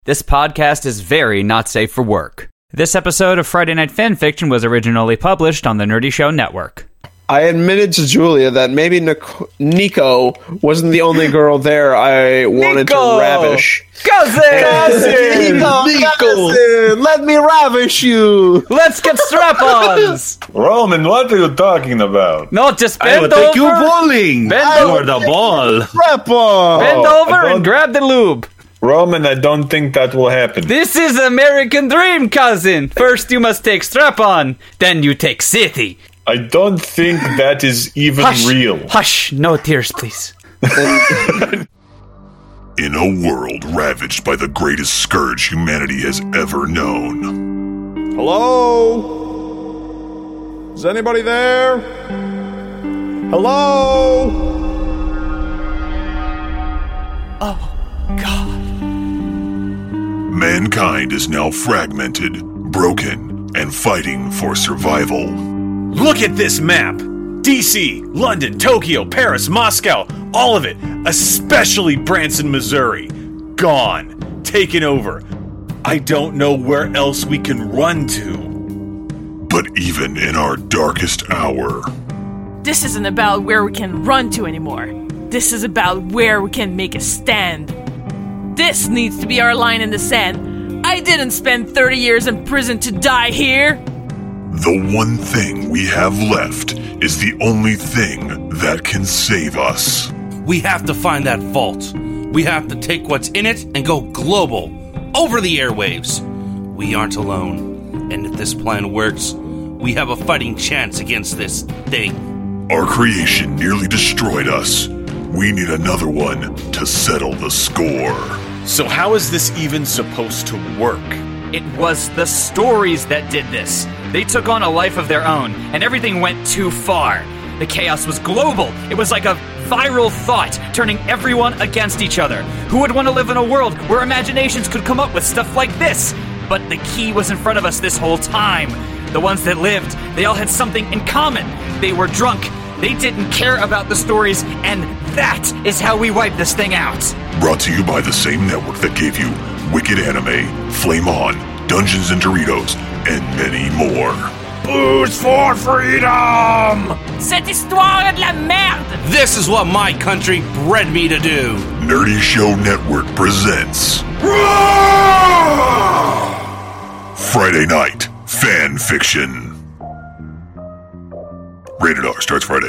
This podcast is very not safe for work. This episode of Friday Night Fanfiction was originally published on the Nerdy Show Network. I admitted to Julia that maybe Nico wasn't the only girl there I wanted to ravish. Cousin! Nico! Let me ravish you! Let's get strap-ons! Roman, what are you talking about? No, just I will bend over. take you bowling. Bend for the ball. Strap-on! Bend I over don't- and grab the lube. Roman, I don't think that will happen. This is American Dream, cousin. First you must take strap-on, then you take city. I don't think that is even real. Hush, no tears, please. In a world ravaged by the greatest scourge humanity has ever known. Hello? Is anybody there? Hello? Oh, God. Mankind is now fragmented, broken, and fighting for survival. Look at this map. DC, London, Tokyo, Paris, Moscow, all of it, especially Branson, Missouri. Gone. Taken over. I don't know where else we can run to. But even in our darkest hour, This isn't about where we can run to anymore. This is about where we can make a stand. This needs to be our line in the sand. I didn't spend 30 years in prison to die here. the one thing we have left is the only thing that can save us. We have to find that vault. We have to take what's in it and go global, over the airwaves. We aren't alone, and if this plan works, we have a fighting chance against this thing. Our creation nearly destroyed us. We need another one to settle the score. So how is this even supposed to work? It was the stories that did this. They took on a life of their own, and everything went too far. The chaos was global. It was like a viral thought, turning everyone against each other. Who would want to live in a world where imaginations could come up with stuff like this? But the key was in front of us this whole time. The ones that lived, they all had something in common. They were drunk. They didn't care about the stories, and that is how we wipe this thing out. Brought to you by the same network that gave you Wicked Anime, Flame On, Dungeons and Doritos, and many more. Booze for freedom! Cette histoire est de la merde! This is what my country bred me to do. Nerdy Show Network presents Friday Night Fan Fiction. Rated R starts Friday.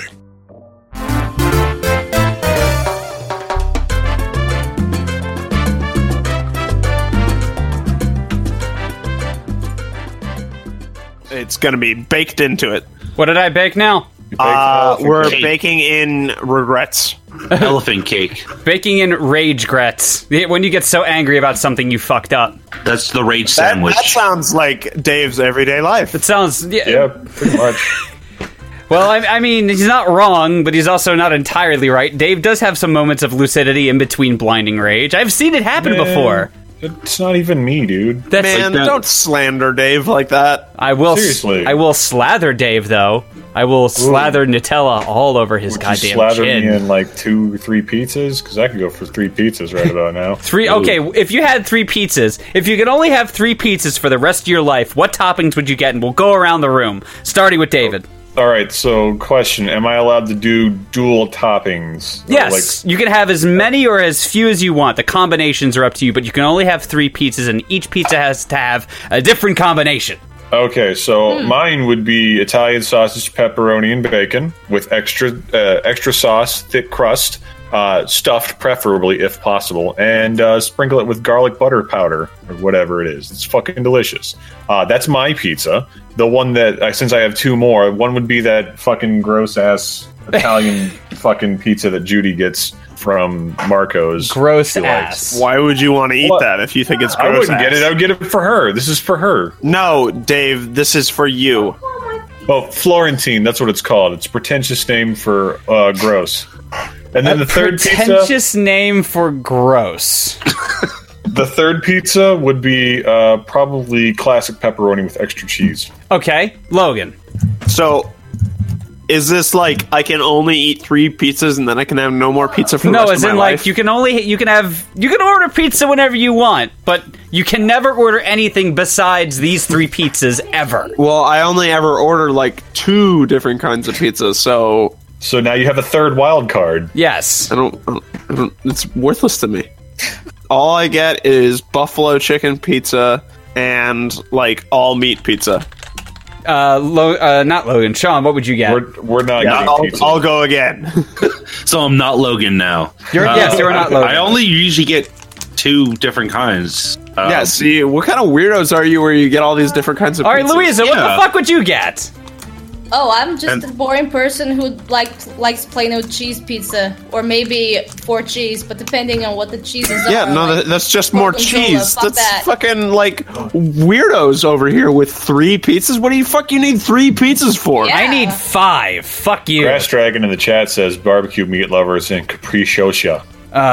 It's gonna be baked into it. What did I bake now? We're cake. baking in regrets. Elephant cake. Baking in rage grets. When you get so angry about something you fucked up. That's the rage That sandwich. sounds like Dave's everyday life. It sounds... Yeah, pretty much. Well, I mean, he's not wrong, but he's also not entirely right. Dave does have some moments of lucidity in between blinding rage. I've seen it happen before. It's not even me, dude. That's Man, that. don't slander Dave like that. I will. Seriously. I will slather Dave though. I will slather Nutella all over his Would you goddamn slather me chin. in like 2 or 3 pizzas? Because I could go for 3 pizzas right about now. Three. Okay, if you had 3 pizzas, if you could only have 3 pizzas for the rest of your life, what toppings would you get? And we'll go around the room, starting with David. All right, so question: am I allowed to do dual toppings? Yes, you can have as many or as few as you want. The combinations are up to you, but you can only have 3 pizzas, and each pizza has to have a different combination. Okay, so mine would be Italian sausage, pepperoni, and bacon with extra sauce, thick crust, stuffed preferably if possible, and sprinkle it with garlic butter powder or whatever it is. It's fucking delicious. That's my pizza. The one that, since I have 2 more, one would be that fucking gross ass Italian fucking pizza that Judy gets from Marco's. Gross She likes. ass. Why would you want to eat What? that if you think it's I gross? wouldn't get it. I would get it for her. This is for her. No, Dave, this is for you. Well, Florentine, that's what it's called. It's a pretentious name for gross. And then the third pizza, Pretentious name for gross. the third pizza would be probably classic pepperoni with extra cheese. Okay, Logan. So, Is this like I can only eat 3 pizzas and then I can have no more pizza for the rest as of my in life? like you can order pizza whenever you want, but you can never order anything besides these 3 pizzas ever. Well, I only ever order like 2 different kinds of pizzas, so now you have a third wild card. Yes. I don't it's worthless to me. All I get is buffalo chicken pizza and like all meat pizza. Not Logan. Sean, what would you get? We're not getting pizza. I'll go again. So I'm not Logan now. Yes, you're not Logan. I only usually get 2 different kinds. Yeah, see, what kind of weirdos are you where you get all these different kinds of All right, pizzas? Louisa, what the fuck would you get? Oh, I'm just a boring person who likes plain old cheese pizza, or maybe 4 cheese, but depending on what the cheeses are. Yeah, no, like, that's just more gorgonzola, cheese. fuck That's that. fucking like weirdos over here with 3 pizzas. What do you need 3 pizzas for? Yeah. I need 5. Fuck you. Grass Dragon in the chat says barbecue meat lovers in Capriciosa.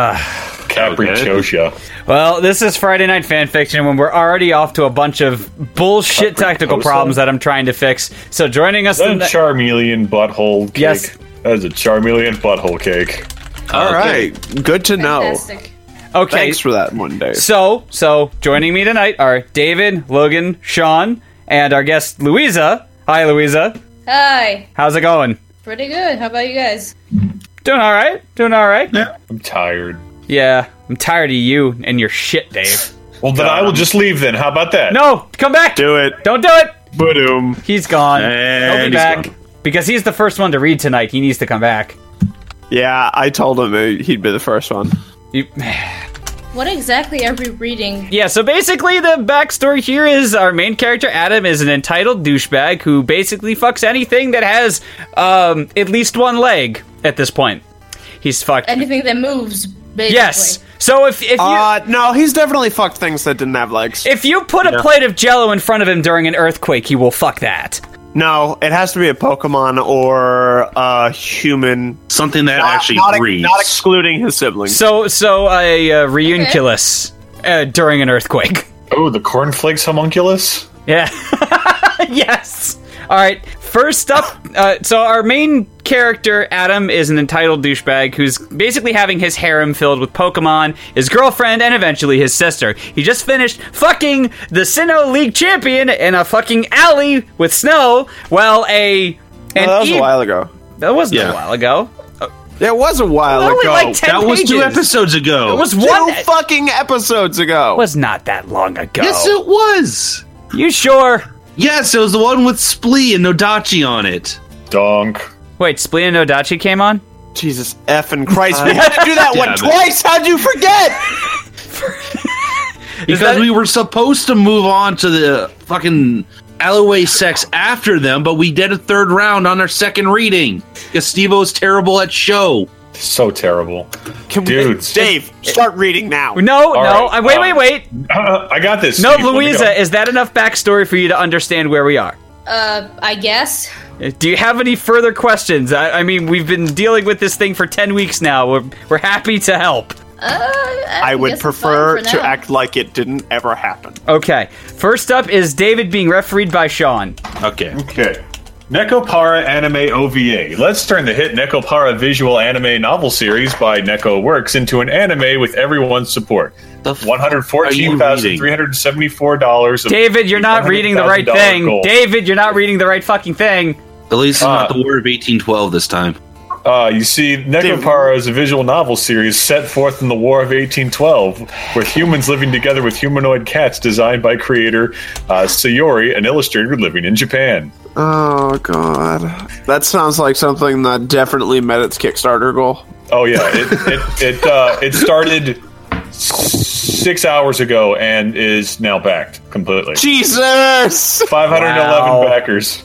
Capriciosa. Well, this is Friday Night Fanfiction when we're already off to a bunch of bullshit technical problems that I'm trying to fix. So joining us Is that a Charmeleon butthole cake? Yes. That is a Charmeleon butthole cake. All right, good to know. Fantastic. Okay. Thanks for that one, Dave. So joining me tonight are David, Logan, Sean, and our guest Louisa. Hi, Louisa. Hi. How's it going? Pretty good. How about you guys? Doing all right. Yeah. I'm tired. Yeah, I'm tired of you and your shit, Dave. Well, then I will just leave then. How about that? No, come back. Do it. Don't do it. Boom. He's gone. And He'll be he's back. gone. Because he's the first one to read tonight. He needs to come back. Yeah, I told him he'd be the first one. You- What exactly are we reading? Yeah, so basically the backstory here is our main character, Adam, is an entitled douchebag who basically fucks anything that has at least 1 leg at this point. He's fucked. Anything that moves, basically. Yes. So if you No, he's definitely fucked things that didn't have legs. if you put a plate of Jell-O in front of him during an earthquake, he will fuck that. No, it has to be a Pokemon or a human. Something that actually breathes. Not excluding his siblings. So a Reunculus during an earthquake. Oh, the cornflakes homunculus? Yeah. Yes. All right. First up, so our main character, Adam, is an entitled douchebag who's basically having his harem filled with Pokemon, his girlfriend, and eventually his sister. He just finished fucking the Sinnoh League champion in a fucking alley with snow, while that was a while ago. That wasn't Yeah. a while ago. It was a while Only ago. like 10 That was 2 pages. episodes ago. It was 2 one. fucking episodes ago. Was not that long ago. Yes, it was. You sure? Yes, it was the one with Splee and Nodachi on it. Donk. Wait, Splee and Nodachi came on? Jesus effing Christ! We had to do that one Damn it. twice. How'd you forget? Because that- we were supposed to move on to the fucking alleyway sex after them, but we did a 3rd round on our 2nd reading. Because Steve-O's terrible at show. So terrible. Can Dudes. Dave, start reading now. No, right, wait. I got this. No, Steve, let me Louisa, go. is that enough backstory for you to understand where we are? I guess. Do you have any further questions? I mean, we've been dealing with this thing for 10 weeks now. We're happy to help. I would guess prefer it's fine for to now. act like it didn't ever happen. Okay. First up is David being refereed by Sean. Okay. Okay. Nekopara Anime OVA. Let's turn the hit Nekopara visual anime novel series by Neko Works into an anime with everyone's support. The fuck are you $114,374. of David, you're not reading the right $100,000 thing. goal. David, you're not reading the right fucking thing. At least it's not the War of 1812 this time. You see, Nekopara is a visual novel series set forth in the War of 1812, with humans living together with humanoid cats designed by creator Sayori, an illustrator living in Japan. Oh god, that sounds like something that definitely met its Kickstarter goal. Oh yeah, it started 6 hours ago and is now backed completely. Jesus! 511 backers.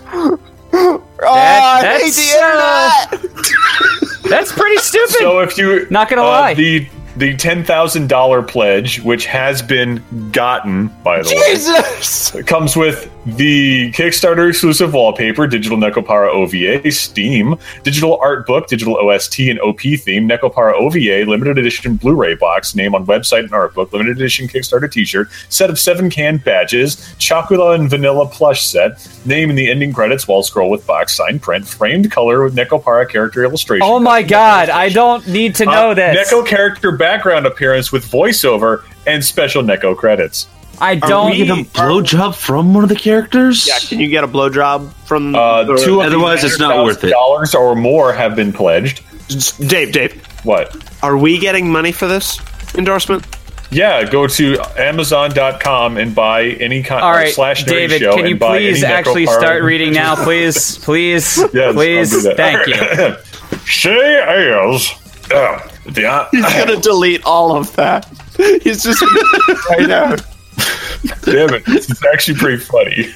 I hate the internet. That's pretty stupid. So if you Not gonna lie. the the $10,000 pledge, which has been gotten, by the Jesus! way. It comes with the Kickstarter exclusive wallpaper, digital Nekopara OVA, Steam, digital art book, digital OST and OP theme, Nekopara OVA, limited edition Blu-ray box, name on website and art book, limited edition Kickstarter t-shirt, set of 7 canned badges, Chocula and vanilla plush set, name in the ending credits, wall scroll with box, signed print, framed color with Nekopara character illustration. Oh my god, I don't need to know this. Neko character background appearance with voiceover and special Neko credits. I don't get a blowjob from one of the characters. Yeah, can you get a blowjob from? Two of otherwise, it's not worth it. $100 or more have been pledged. Dave. What? Are we getting money for this endorsement? Yeah, go to Amazon.com and buy any kind. All right, David, David, can you please actually start reading now, please? Please, yes, please. Thank you. She is. He's gonna delete all of that. He's just right now. Damn it, this is actually pretty funny.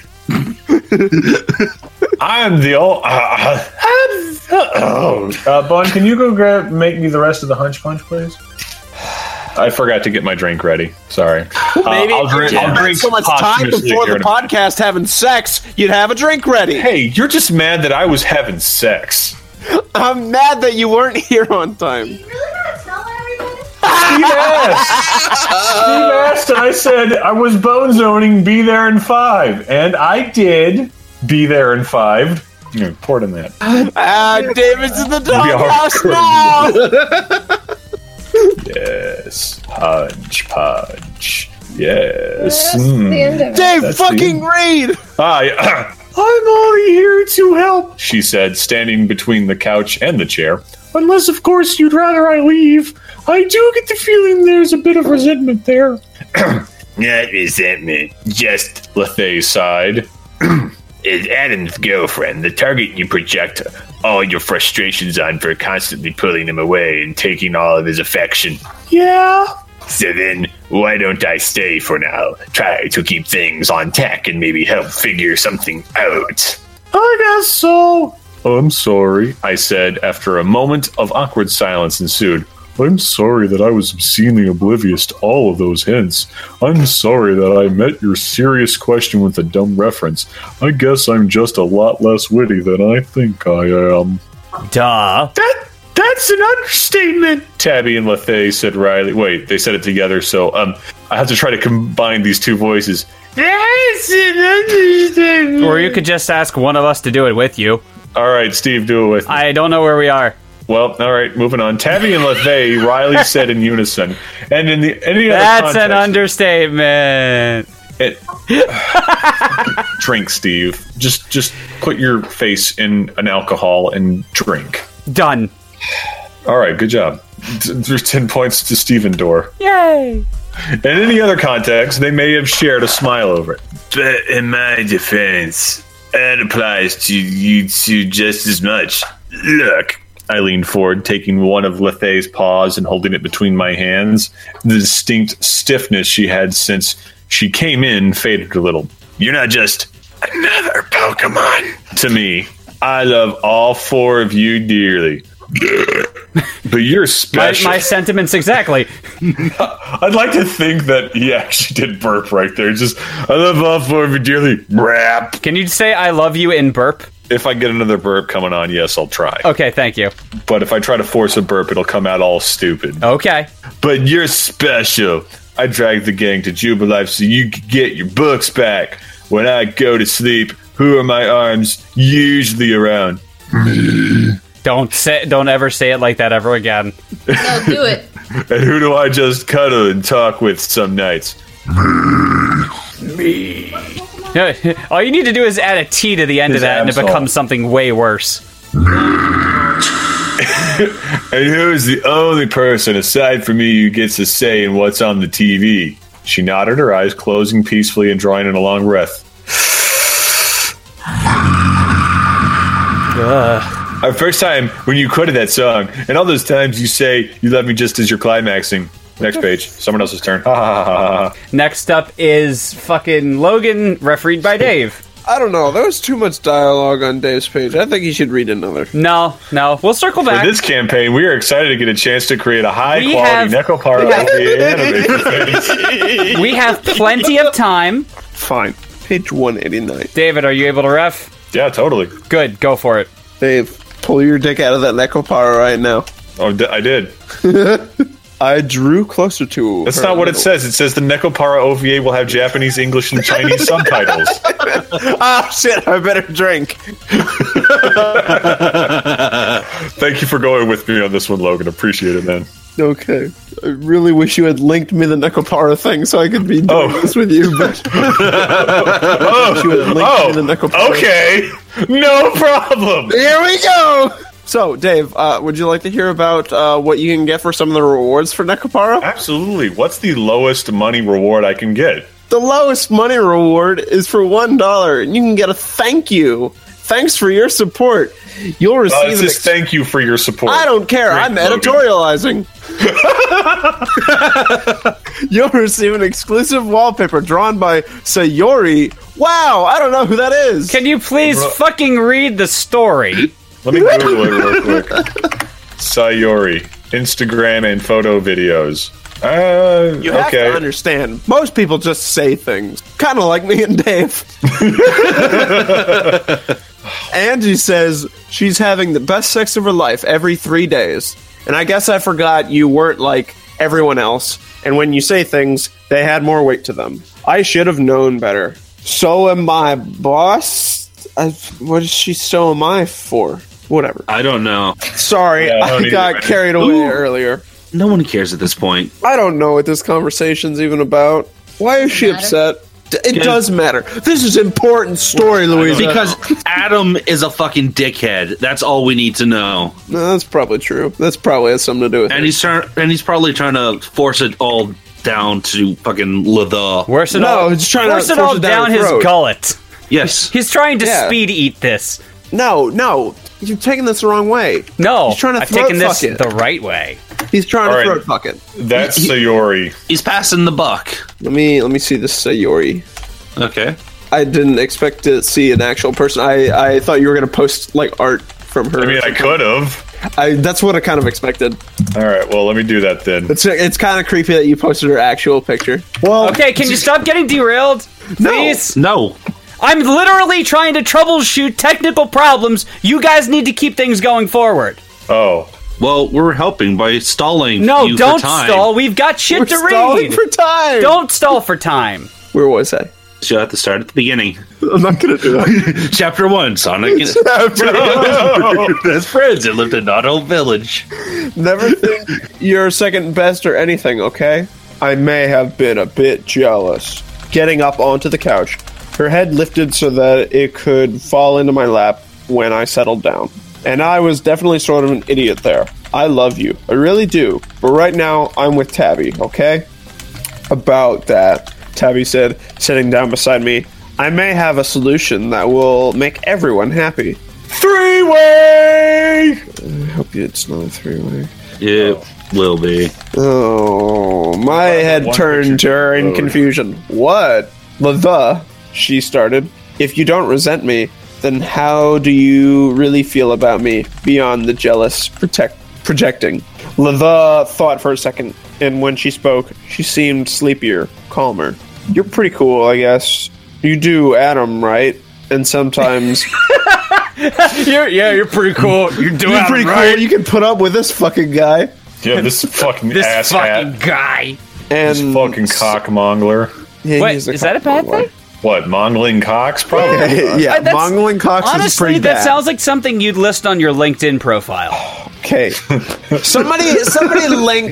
I'm the old. Bun, can you go make me the rest of the hunch punch, please? I forgot to get my drink ready. Sorry. Maybe I'll drink so much time before the podcast having sex, you'd have a drink ready. Hey, you're just mad that I was having sex. I'm mad that you weren't here on time. Steve asked, and I said I was bone zoning, be there in 5. And I did be there in 5. Pour it in that. David's in the doghouse now! Yes. Punch. Yes. Dave, fucking read! I'm only here to help, she said, standing between the couch and the chair. Unless, of course, you'd rather I leave. I do get the feeling there's a bit of resentment there. Not resentment, just, Lethay sighed. Is Adam's girlfriend, the target you project all your frustrations on for constantly pulling him away and taking all of his affection. Yeah. So then, why don't I stay for now? Try to keep things on tack and maybe help figure something out. I guess so. I'm sorry, I said after a moment of awkward silence ensued. I'm sorry that I was obscenely oblivious to all of those hints. I'm sorry that I met your serious question with a dumb reference. I guess I'm just a lot less witty than I think I am. Duh. That's an understatement, Tabby and Lethay said Riley. Wait, they said it together, so I have to try to combine these two voices. That's an understatement. Or you could just ask one of us to do it with you. All right, Steve, do it with me. I don't know where we are. Well, all right, moving on. Tabby and Lethay, Riley said in unison. And in any other That's context, an understatement. Drink, Steve. Just put your face in an alcohol and drink. Done. All right, good job. There's 10 points to Steven Dorr. Yay! In any other context, they may have shared a smile over it. But in my defense, that applies to you two just as much. Look. I leaned forward, taking one of Lethay's paws and holding it between my hands. The distinct stiffness she had since she came in faded a little. You're not just another Pokemon to me. I love all 4 of you dearly. But you're special. My sentiments exactly. I'd like to think that he actually did burp right there. Just, I love all 4 of you dearly. Rap. Can you say I love you in burp? If I get another burp coming on, yes, I'll try. Okay, thank you. But if I try to force a burp, it'll come out all stupid. Okay. But you're special. I dragged the gang to Jubilife so you could get your books back. When I go to sleep, who are my arms usually around? Don't ever say it like that ever again. No, do it. And who do I just cuddle and talk with some nights? Me. All you need to do is add a T to the end of that, and it becomes something way worse. And who's the only person aside from me who gets a say in what's on the TV? She nodded, her eyes closing peacefully and drawing in a long breath. Our first time when you quoted that song, and all those times you say you love me just as you're climaxing. Next page. Someone else's turn. Next up is fucking Logan, refereed by Dave. I don't know. There was too much dialogue on Dave's page. I think he should read another. No. We'll circle back. For this campaign, we are excited to get a chance to create a high-quality Nekopara anime. We have plenty of time. Fine. Page 189. David, are you able to ref? Yeah, totally. Good, go for it. Dave, pull your dick out of that Nekopara right now. Oh, I did. I drew closer to That's her not what it middle. says. It says the Nekopara OVA will have Japanese, English, and Chinese subtitles. Oh, shit, I better drink. Thank you for going with me on this one, Logan. Appreciate it, man. Okay. I really wish you had linked me the Nekopara thing so I could be doing this with you, but... you had linked me the Nekopara. Okay. No problem. Here we go! So, Dave, would you like to hear about what you can get for some of the rewards for Nekopara? Absolutely. What's the lowest money reward I can get? The lowest money reward is for $1, and you can get a thank you. Thanks for your support. You'll receive It says thank you for your support. I don't care. Great, I'm Logan. editorializing. You'll receive an exclusive wallpaper drawn by Sayori. Wow, I don't know who that is. Can you please fucking read the story? Let me Google it real quick. Sayori. Instagram and photo videos. You have to understand, most people just say things. Kind of like me and Dave. Angie says she's having the best sex of her life every 3 days. And I guess I forgot you weren't like everyone else. And when you say things, they had more weight to them. I should have known better. So am I, boss? What is she so am I for? Whatever. I don't know. Sorry, I got carried away earlier. No one cares at this point. I don't know what this conversation's even about. Why is she upset? It does matter. This is important story, Louisa. Because Adam is a fucking dickhead. That's all we need to know. No, that's probably true. That's probably has something to do with And it. he's probably trying to force it all down to fucking Latha. Force it down all down his throat. gullet. Yes. He's trying to Yeah. speed eat this. No, you're taking this the wrong way. No, He's trying to I've throat taken this fuck it. the right way. He's trying All to right. throat fuck it. That's Sayori. He's passing the buck. Let me see this Sayori. Okay. I didn't expect to see an actual person. I thought you were going to post like art from her. I mean, I could have. That's what I kind of expected. All right, well, let me do that then. It's kind of creepy that you posted her actual picture. Well, Okay, can you stop getting derailed? Please? No. I'm literally trying to troubleshoot technical problems. You guys need to keep things going forward. Oh. Well, we're helping by stalling. No, you don't for time. stall. We've got shit we're to stalling read. for time. Don't stall for time. Where was I? So you have to start at the beginning. I'm not going to do that. Chapter 1, Sonic and best friends that lived in Nautical Village. Never think you're second best or anything, okay? I may have been a bit jealous. Getting up onto the couch, her head lifted so that it could fall into my lap when I settled down. And I was definitely sort of an idiot there. I love you. I really do. But right now, I'm with Tabby, okay? About that, Tabby said, sitting down beside me, I may have a solution that will make everyone happy. Three-way! I hope it's not a three-way. It will be. Oh, my head one turned picture to her in road. confusion. What? The, she started. If you don't resent me, then how do you really feel about me beyond the jealous projecting? Lava thought for a second, and when she spoke, she seemed sleepier, calmer. You're pretty cool, I guess. You do Adam, right? And sometimes You're pretty cool. You're doing you're pretty right. cool. You can put up with this fucking guy. Yeah, this fucking This ass fucking hat. guy. And This fucking cockmongler. yeah, Wait, he's is that a bad cockmongler. thing? What, mongling cocks? Probably. Yeah, That's- mongling cocks is Honestly, pretty that bad. sounds like something you'd list on your LinkedIn profile. Okay. somebody link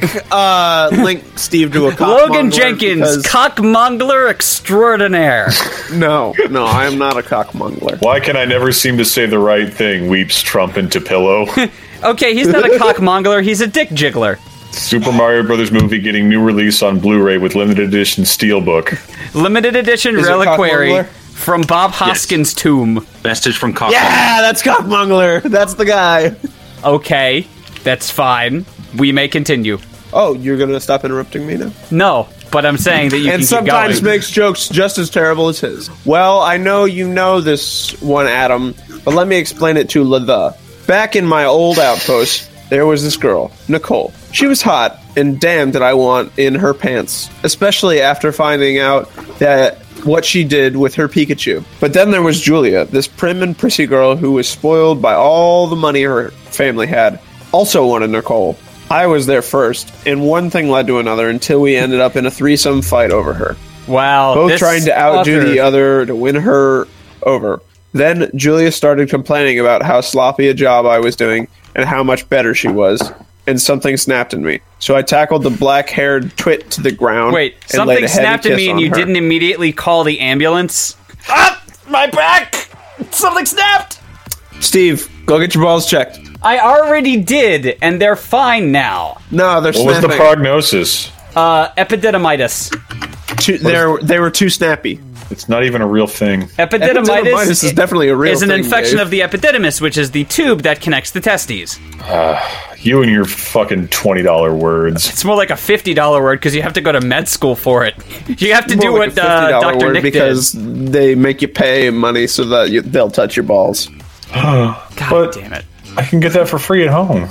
Steve to a cockmongler. Logan Jenkins, because- cockmongler extraordinaire. No, I am not a cockmongler. Why can I never seem to say the right thing? Weeps Trump into pillow. Okay, he's not a cockmongler, he's a dick jiggler. Super Mario Brothers movie getting new release on Blu-ray with limited edition steelbook. Limited edition Is it reliquary cockmongler? from Bob Hoskins' tomb. Message from Cockmongler. Yeah, that's cockmongler. That's the guy. Okay, that's fine. We may continue. Oh, you're gonna stop interrupting me now? No, but I'm saying that you and can sometimes keep going. makes jokes just as terrible as his. Well, I know you know this one, Adam, but let me explain it to Latha. Back in my old outpost, there was this girl, Nicole. She was hot, and damn did I want in her pants, especially after finding out that what she did with her Pikachu. But then there was Julia, this prim and prissy girl who was spoiled by all the money her family had. Also wanted Nicole. I was there first, and one thing led to another until we ended up in a threesome fight over her. Wow. Both this trying to outdo author- the other to win her over. Then Julia started complaining about how sloppy a job I was doing and how much better she was, and something snapped in me. So I tackled the black-haired twit to the ground. Wait, and laid something a heavy snapped at kiss me and on you her. didn't immediately call the ambulance? Ah! My back! Something snapped! Steve, go get your balls checked. I already did, and they're fine now. No, they're What was the snapping. prognosis? Epididymitis. They were too snappy. It's not even a real thing. Epididymitis is definitely a real is an thing, infection Dave. of the epididymis, which is the tube that connects the testes. You and your fucking $20 words. It's more like a $50 word because you have to go to med school for it. You have to do More what like a $50 Dr. word Nick because did. they make you pay money so that they'll touch your balls. God damn it. I can get that for free at home.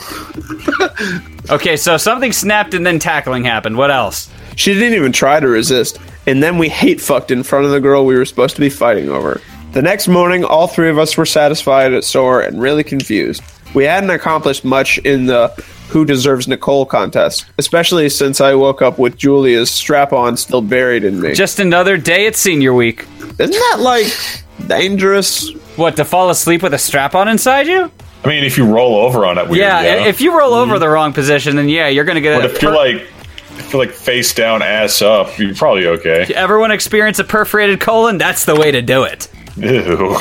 Okay, so something snapped and then tackling happened. What else? She didn't even try to resist, and then we hate fucked in front of the girl we were supposed to be fighting over. The next morning, all three of us were satisfied, sore, and really confused. We hadn't accomplished much in the Who Deserves Nicole contest, especially since I woke up with Julia's strap-on still buried in me. Just another day at senior week. Isn't that, like, dangerous? What, to fall asleep with a strap-on inside you? I mean, if you roll over on it, weird, Yeah, if you roll over the wrong position, then yeah, you're gonna get But if you're like face down, ass up, you're probably okay. Everyone experience a perforated colon? That's the way to do it. Ew.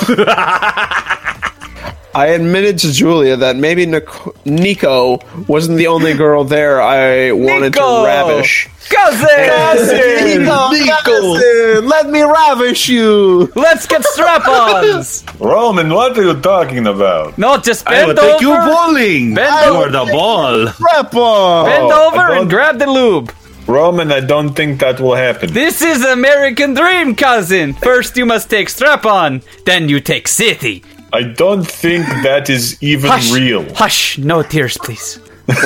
I admitted to Julia that maybe Nico wasn't the only girl there I wanted Nico! to ravish. Cousin! Nico! Let me ravish you! Let's get strap-ons! Roman, what are you talking about? No, just I will bend over. take you bowling. Bend You over. are the ball. Strap-on! Bend Oh, over I and don't- grab the lube. Roman, I don't think that will happen. This is American Dream, cousin. First you must take strap-on, then you take city. I don't think that is even Hush, real. hush, no tears, please. No,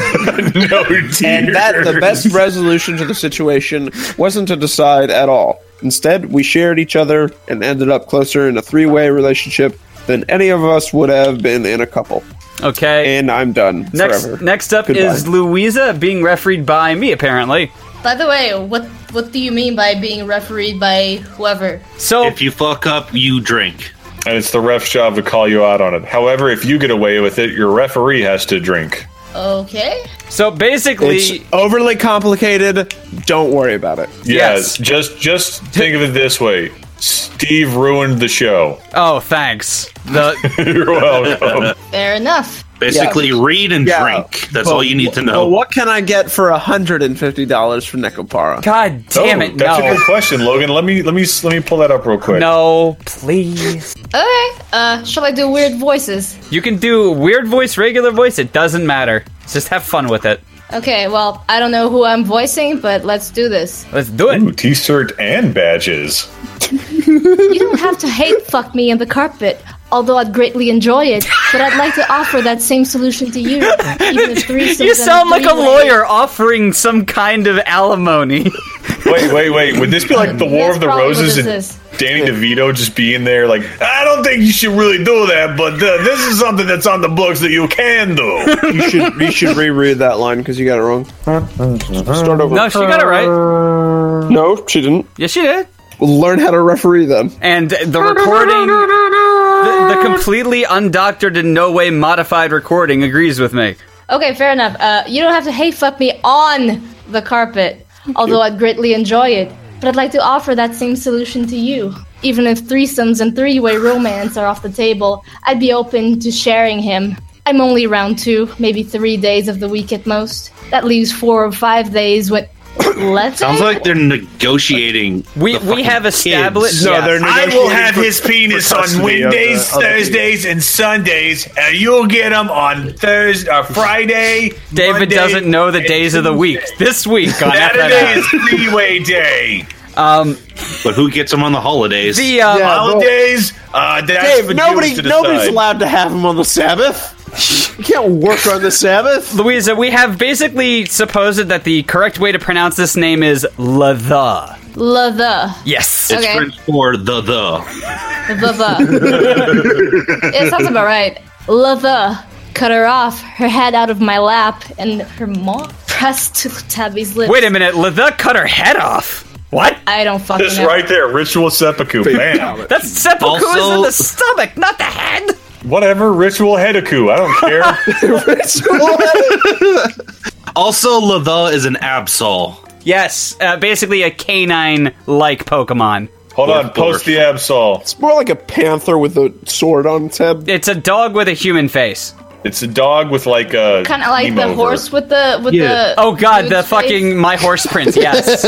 dear. And that the best resolution to the situation wasn't to decide at all. Instead, we shared each other and ended up closer in a three-way relationship than any of us would have been in a couple. Okay. And I'm done forever. Next up Goodbye. is Louisa being refereed by me, apparently. By the way, what do you mean by being refereed by whoever? So If you fuck up, you drink. And it's the ref's job to call you out on it. However, if you get away with it, your referee has to drink. Okay. So basically, It's overly complicated. Don't worry about it. Yes. Just think of it this way. Steve ruined the show. oh, thanks. You're welcome. Fair enough. Basically, read and drink. That's all you need to know. Well, what can I get for $150 for Nekopara? God damn it! That's No, a good question, Logan. Let me pull that up real quick. no, please. Okay. Shall I do weird voices? You can do weird voice, regular voice. It doesn't matter. Just have fun with it. Okay, well, I don't know who I'm voicing, but let's do this. Let's do it. Ooh, T-shirt and badges. You don't have to hate fuck me in the carpet, although I'd greatly enjoy it, but I'd like to offer that same solution to you. Even if threesomes You and sound like a three-way- lawyer offering some kind of alimony. Wait. Would this be like the War That's of the probably what Roses this and is. Danny DeVito just being there like, I don't think you should really do that, but this is something that's on the books that you can do. You should reread that line because you got it wrong. Start over. No, she got it right. No, she didn't. Yes, she did. Well, learn how to referee then. And the recording, the completely undoctored, in no way modified recording agrees with me. Okay, fair enough. You don't have to hate fuck me on the carpet, although I'd greatly enjoy it. But I'd like to offer that same solution to you. Even if threesomes and three-way romance are off the table, I'd be open to sharing him. I'm only around 2, maybe 3 days of the week at most. That leaves 4 or 5 days Let's Sounds like they're negotiating. We have established. No, yeah. they're I negotiating will have for- his penis for on custody of Wednesdays, the other Thursdays, and Sundays, and you'll get them on Friday. David Monday, doesn't know the and days of the week. This week on Saturday FNF. is Freeway Day. But who gets them on the holidays? The Holidays, that's Dave, for nobody's Jews to decide. allowed to have him on the Sabbath. You can't work on the Sabbath. Louisa, we have basically supposed that the correct way to pronounce this name is Latha. Latha. Yes. It's Okay. French for the. It sounds about right. Latha cut her off, her head out of my lap, and her maw pressed to Tabby's lips. Wait a minute, Latha cut her head off. What? I don't fucking Just know. right there, ritual seppuku. Bam. That's seppuku is in Also- the stomach, not the head. Whatever, ritual hedaku. I don't care. Also, Latha is an Absol. Yes, basically a canine-like Pokemon. Hold on, Dwarf. post the Absol. It's more like a panther with a sword on its head. It's a dog with a human face. It's a dog with like a Kind of like emo the horse with the Yeah. Oh god, dude's the face. fucking My Horse Prince, yes.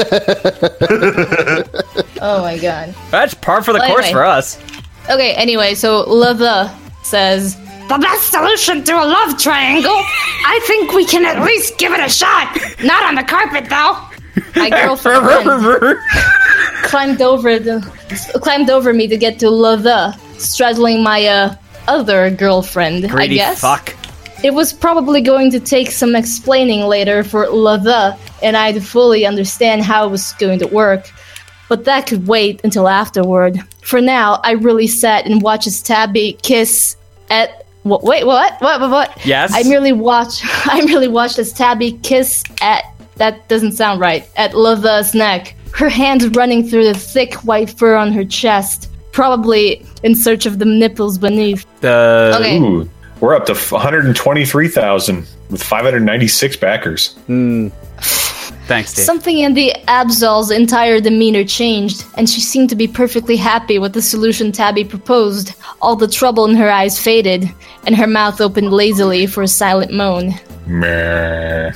Oh my god. That's par for the Well, course anyway. for us. Okay, anyway, so Latha says, "The best solution to a love triangle? I think we can at least give it a shot. Not on the carpet, though." My girlfriend climbed over me to get to Latha, straddling my other girlfriend, Greedy I guess. fuck. It was probably going to take some explaining later for Latha, and I'd fully understand how it was going to work. But that could wait until afterward. For now, I really sat and watched as Tabby kiss at... Wait, what? What? Yes? I merely watched as Tabby kiss at... That doesn't sound right. At Latha's neck. Her hands running through the thick white fur on her chest. Probably in search of the nipples beneath. Okay. Ooh, we're up to 123,000 with 596 backers. Thanks, Dave. Something in the Absol's entire demeanor changed, and she seemed to be perfectly happy with the solution Tabby proposed. All the trouble in her eyes faded, and her mouth opened lazily for a silent moan. Meh.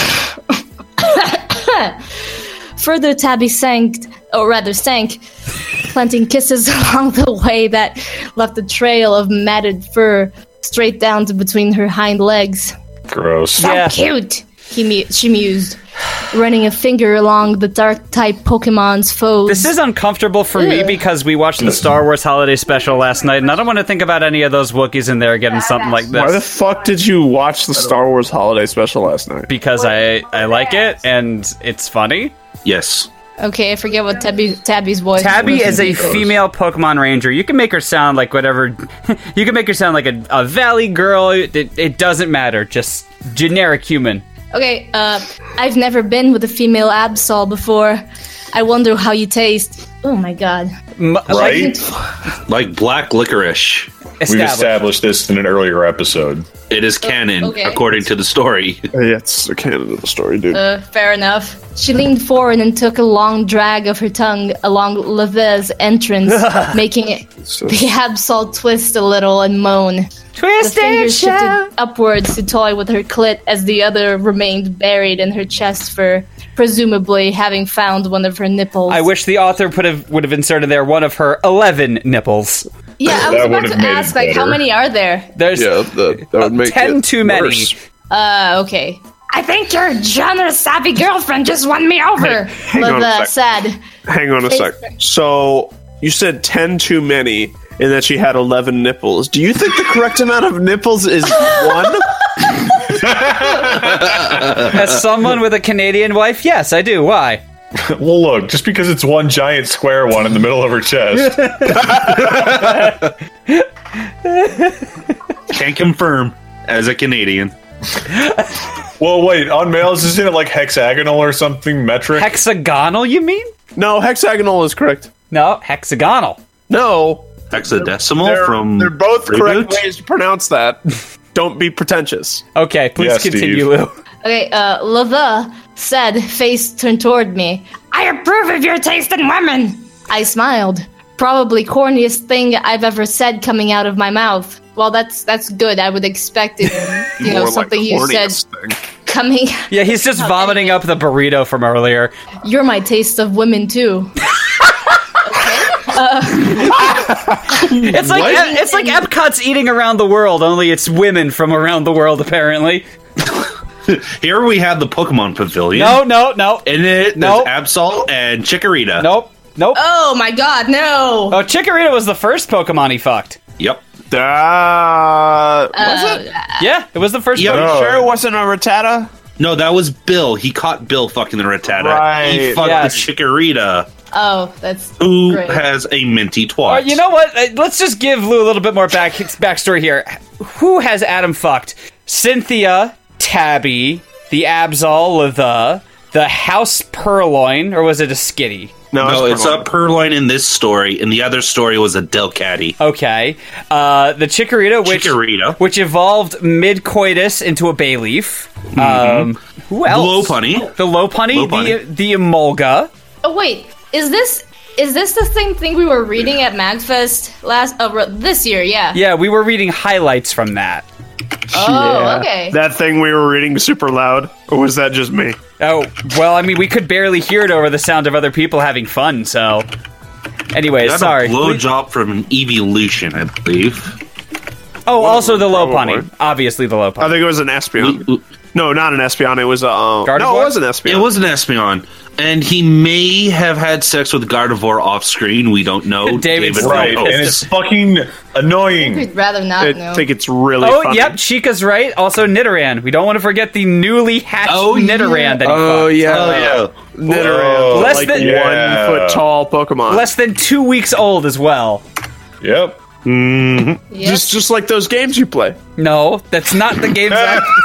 Further, Tabby sank, planting kisses along the way that left a trail of matted fur straight down to between her hind legs. Gross. So Yeah. cute, she mused, running a finger along the dark-type Pokemon's foes. This is uncomfortable for me Ugh. because we watched the Star Wars Holiday Special last night, and I don't want to think about any of those Wookiees in there getting something like Why the this. fuck did you watch the Star Wars Holiday Special last night? Because I like it, and it's funny. Yes. Okay, I forget what Tabby's voice Tabby was. is a female Pokemon Ranger. You can make her sound like whatever. You can make her sound like a Valley girl. It doesn't matter. Just generic human. Okay, I've never been with a female Absol before. I wonder how you taste. Oh my god. Right? Like black licorice. We've established this in an earlier episode. It is canon, okay. according to the story. Yeah, it's the canon of the story, dude. Fair enough. She leaned forward and took a long drag of her tongue along Latha's entrance, making the Absol twist a little and moan. The fingers shifted upwards to toy with her clit as the other remained buried in her chest fur, presumably having found one of her nipples. I wish the author would have inserted there one of her 11 nipples. Yeah, I was That about would've to made it ask, like, how better. many are there? There's Yeah, that would make 10 it too many. worse. Okay. I think your generous, savvy girlfriend just won me over, on a Latha sec. said. Hang on a sec. So, you said 10 too many, and that she had 11 nipples. Do you think the correct amount of nipples is 1? As someone with a Canadian wife, yes, I do. Why? Well, look, just because it's one giant square one in the middle of her chest. Can't confirm as a Canadian. Well, wait, on males, isn't it like hexagonal or something? Metric? Hexagonal, you mean? No, hexagonal is correct. No, hexagonal. No. Hexadecimal from They're both correct Reboot? ways to pronounce that. Don't be pretentious. Okay, please Yes, continue, Steve. Lou. Okay, Latha said, face turned toward me. I approve of your taste in women. I smiled. Probably corniest thing I've ever said coming out of my mouth. Well, that's good. I would expect it. You know, More something like you said. horniest thing. coming. Yeah, he's just vomiting up the burrito from earlier. You're my taste of women too. It's like Epcot's eating around the world, only it's women from around the world, apparently. Here we have the Pokemon Pavilion. No. In it, there's Absol and Chikorita. Nope. Oh my god, no! Oh, Chikorita was the first Pokemon he fucked. Yep. Was it? Yeah, it was the first Yeah. Pokemon. Sure it wasn't a Rattata? No, that was Bill. He caught Bill fucking the Rattata. Right, He fucked yes. the Chikorita, Oh, that's who great. has a minty twat. All right, you know what? Let's just give Lou a little bit more backstory here. Who has Adam fucked? Cynthia, Tabby, the Absol, the House Purloin, or was it a Skitty? No, it's a Purloin in this story. In the other story was a Delcatty. Okay. The Chikorita, which evolved mid-coitus into a Bayleaf. Who else? The Lopunny, the Emolga. Oh wait, is this the same thing we were reading at MagFest this year? Yeah. Yeah, we were reading highlights from that. Oh, okay. That thing we were reading super loud, or was that just me? Oh, well, I mean, we could barely hear it over the sound of other people having fun, so... Anyways, Got sorry. a blowjob from an evolution, I believe. Oh, also the Lopunny. Obviously the Lopunny. I think it was an Espeon. No, not an Espeon. It was a... no, it was an Espeon. It was an Espeon. And he may have had sex with Gardevoir off-screen. We don't know. David right, and it's fucking annoying. We'd rather not know. I think it's really funny. Yep, Chica's right. Also Nidoran. We don't want to forget the newly hatched Nidoran that he fucked. Nidoran. Less like than 1 foot tall Pokemon. Less than 2 weeks old as well. Yep. Mm-hmm. Yep. Just like those games you play. No, that's not the games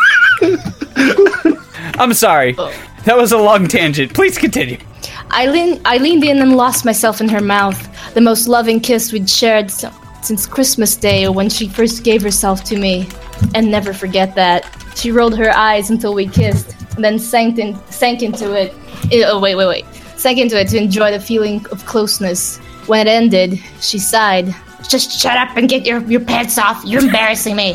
I'm sorry. That was a long tangent. Please continue. I leaned in and lost myself in her mouth. The most loving kiss we'd shared since Christmas Day when she first gave herself to me. And never forget that. She rolled her eyes until we kissed, and then sank into it. Sank into it to enjoy the feeling of closeness. When it ended, she sighed. Just shut up and get your pants off. You're embarrassing me.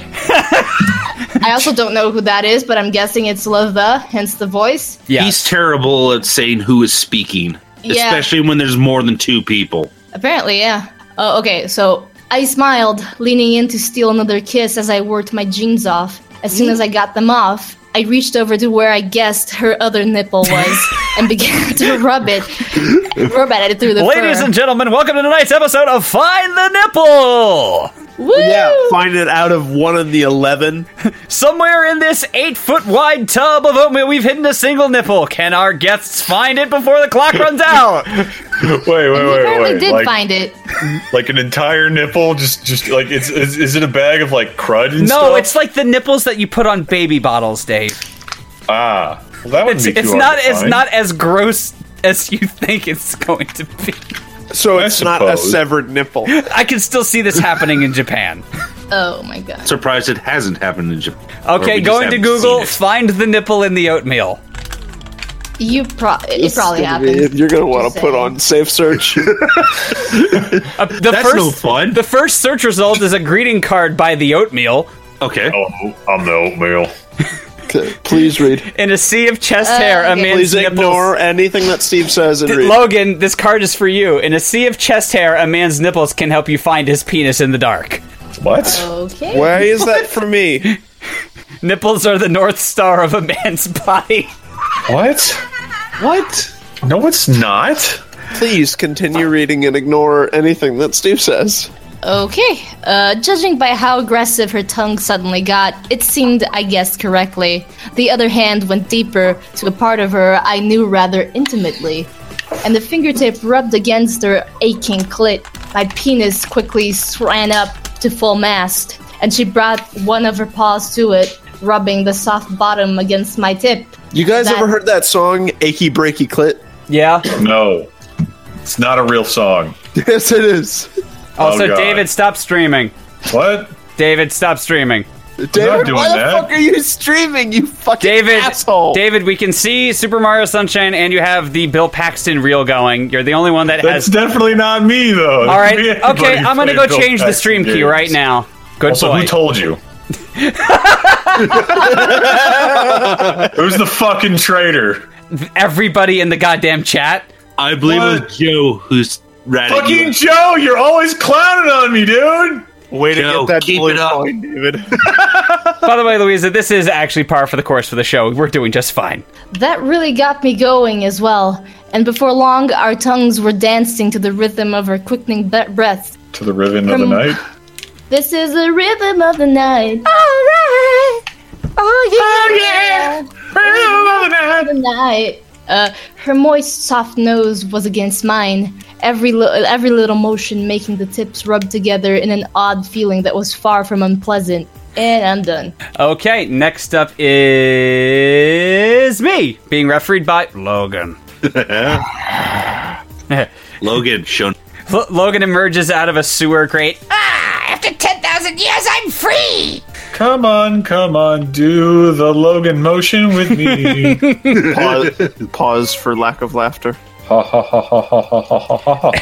I also don't know who that is, but I'm guessing it's Love the, hence the voice. Yeah. He's terrible at saying who is speaking, Yeah. especially when there's more than 2 people. Apparently, yeah. Oh, okay, so I smiled, leaning in to steal another kiss as I worked my jeans off. As soon as I got them off, I reached over to where I guessed her other nipple was and began to rub at it through the Ladies fur. and gentlemen, welcome to tonight's episode of Find the Nipple! Woo! Yeah, find it out of 1 of the 11. Somewhere in this 8-foot wide tub of oatmeal, we've hidden a single nipple. Can our guests find it before the clock runs out? Wait. Apparently did find it. Like an entire nipple? Just like, is it a bag of like crud and stuff? No, it's like the nipples that you put on baby bottles, Dave. Well, that would be too hard to It's find. not as gross as you think it's going to be. So I it's not a suppose. severed nipple. I can still see this happening in Japan. Oh my god. Surprised it hasn't happened in Japan. Or Okay, we just going to haven't Google, seen it. find the nipple in the oatmeal. It probably happened. You're going to want Just to put saying. on safe search. That's no fun. The first search result is a greeting card by the oatmeal Okay. Oh, I'm the oatmeal. Please read. in a sea of chest hair. A okay. man's Please nipples. ignore anything that Steve says and read. Logan, this card is for you. In a sea of chest hair, a man's nipples can help you find his penis in the dark. What? Okay. Why is that for me? Nipples are the North Star of a man's body. What? What? No, it's not. Please continue reading and ignore anything that Steve says. Okay. Judging by how aggressive her tongue suddenly got, it seemed I guessed correctly. The other hand went deeper to a part of her I knew rather intimately, and the fingertip rubbed against her aching clit. My penis quickly ran up to full mast, and she brought one of her paws to it, rubbing the soft bottom against my tip. You guys That- ever heard that song, Achy Breaky Clit? Yeah. No. It's not a real song. Yes, it is. Also, God. David, stop streaming. What? David, stop streaming. David, doing why the that. fuck are you streaming, you fucking David, asshole? David, we can see Super Mario Sunshine, and you have the Bill Paxton reel going. You're the only one that That's has. definitely not me, though. All right, There could be okay, anybody I'm gonna playing go Bill change the Paxton stream key games. right now. Good Also, boy. who told you? Who's the fucking traitor? Everybody in the goddamn chat. I believe it was Joe who's ratting Fucking you. Joe, you're always clowning on me, dude. Way to Joe, get that keep blue it up. coin, David. By the way, Louisa, this is actually par for the course for the show. We're doing just fine. That really got me going as well. And before long, our tongues were dancing to the rhythm of our quickening breaths. To the rhythm of the night. This is the rhythm of the night. All right. Oh yeah. Rhythm of the night. Her moist, soft nose was against mine. Every little motion making the tips rub together in an odd feeling that was far from unpleasant. And I'm done. Okay, next up is me, being refereed by Logan. Logan, show. Logan emerges out of a sewer grate. After 10,000 years, I'm free! Come on, do the Logan motion with me. Pause for lack of laughter. Ha ha ha ha ha ha ha ha ha.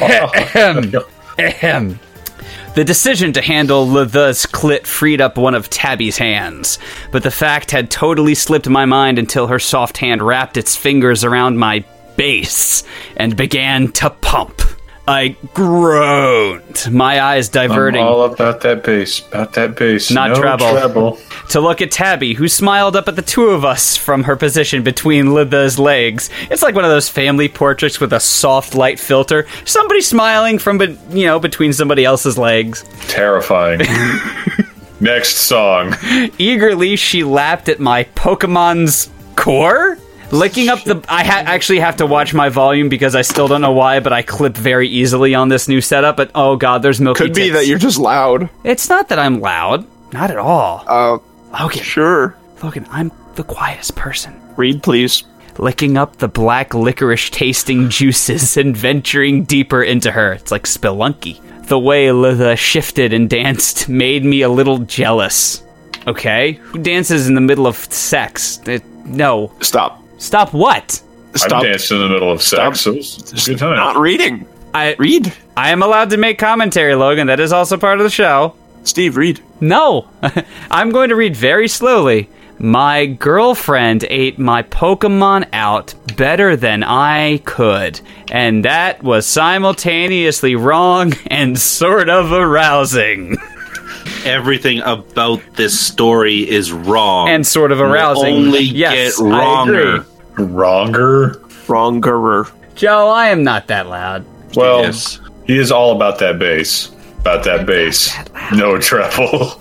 Ahem. The decision to handle Lethe's clit freed up one of Tabby's hands, but the fact had totally slipped my mind until her soft hand wrapped its fingers around my base and began to pump. I groaned, my eyes diverting. I'm all about that bass, Not no treble. To look at Tabby, who smiled up at the two of us from her position between Lethe's legs. It's like one of those family portraits with a soft light filter. Somebody smiling from, between somebody else's legs. Terrifying. Next song. Eagerly, she lapped at my Pokemon's core. Licking up the... I actually have to watch my volume because I still don't know why, but I clip very easily on this new setup. But oh god, there's milky Could be tits. that you're just loud. It's not that I'm loud. Not at all. Logan. Sure. Logan, I'm the quietest person. Read, please. Licking up the black licorice tasting juices and venturing deeper into her. It's like Spelunky. The way Litha shifted and danced made me a little jealous. Okay? Who dances in the middle of sex? No. Stop. Stop what? I've danced in the middle of sex, so it's a good time. Not reading. Read. I am allowed to make commentary, Logan. That is also part of the show. Steve, read. No. I'm going to read very slowly. My girlfriend ate my Pokemon out better than I could. And that was simultaneously wrong and sort of arousing. Everything about this story is wrong. And sort of arousing. We'll only Yes, get wronger. Wrongerer? Joe, I am not that loud. Well, he is all about that bass. About that bass. No treble.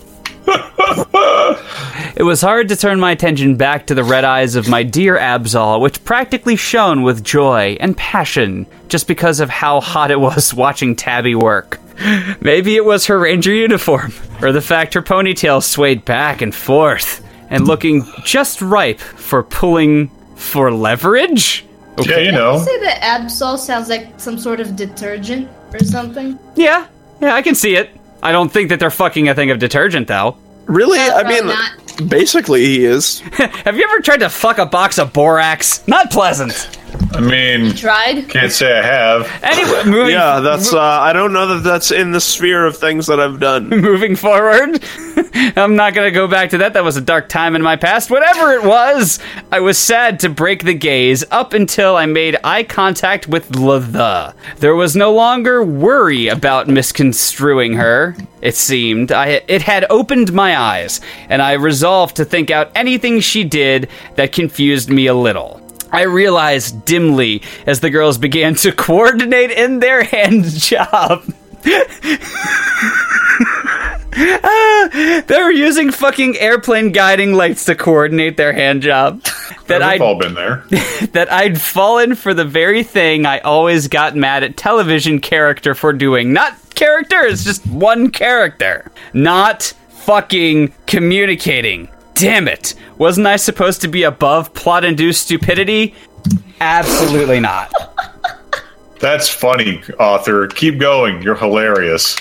It was hard to turn my attention back to the red eyes of my dear Absol, which practically shone with joy and passion just because of how hot it was watching Tabby work. Maybe it was her ranger uniform, or the fact her ponytail swayed back and forth, and looking just ripe for pulling for leverage? Okay. Yeah, Can you say that Absol sounds like some sort of detergent or something? Yeah, I can see it. I don't think that they're fucking a thing of detergent, though. Really? That's I mean, not. basically he is. Have you ever tried to fuck a box of borax? Not pleasant. I mean, Tried? can't say I have. Anyway, moving. Yeah, that's. I don't know that that's in the sphere of things that I've done. Moving forward, I'm not going to go back to that. That was a dark time in my past. Whatever it was, I was sad to break the gaze up until I made eye contact with Letha. There was no longer worry about misconstruing her, it seemed. It had opened my eyes, and I resolved to think out anything she did that confused me a little. I realized dimly as the girls began to coordinate in their hand job. They were using fucking airplane guiding lights to coordinate their hand job. We've all been there. That I'd fallen for the very thing I always got mad at television character for doing. Not character, it's just one character. Not fucking communicating. Damn it. Wasn't I supposed to be above plot-induced stupidity? Absolutely not. That's funny, author. Keep going. You're hilarious.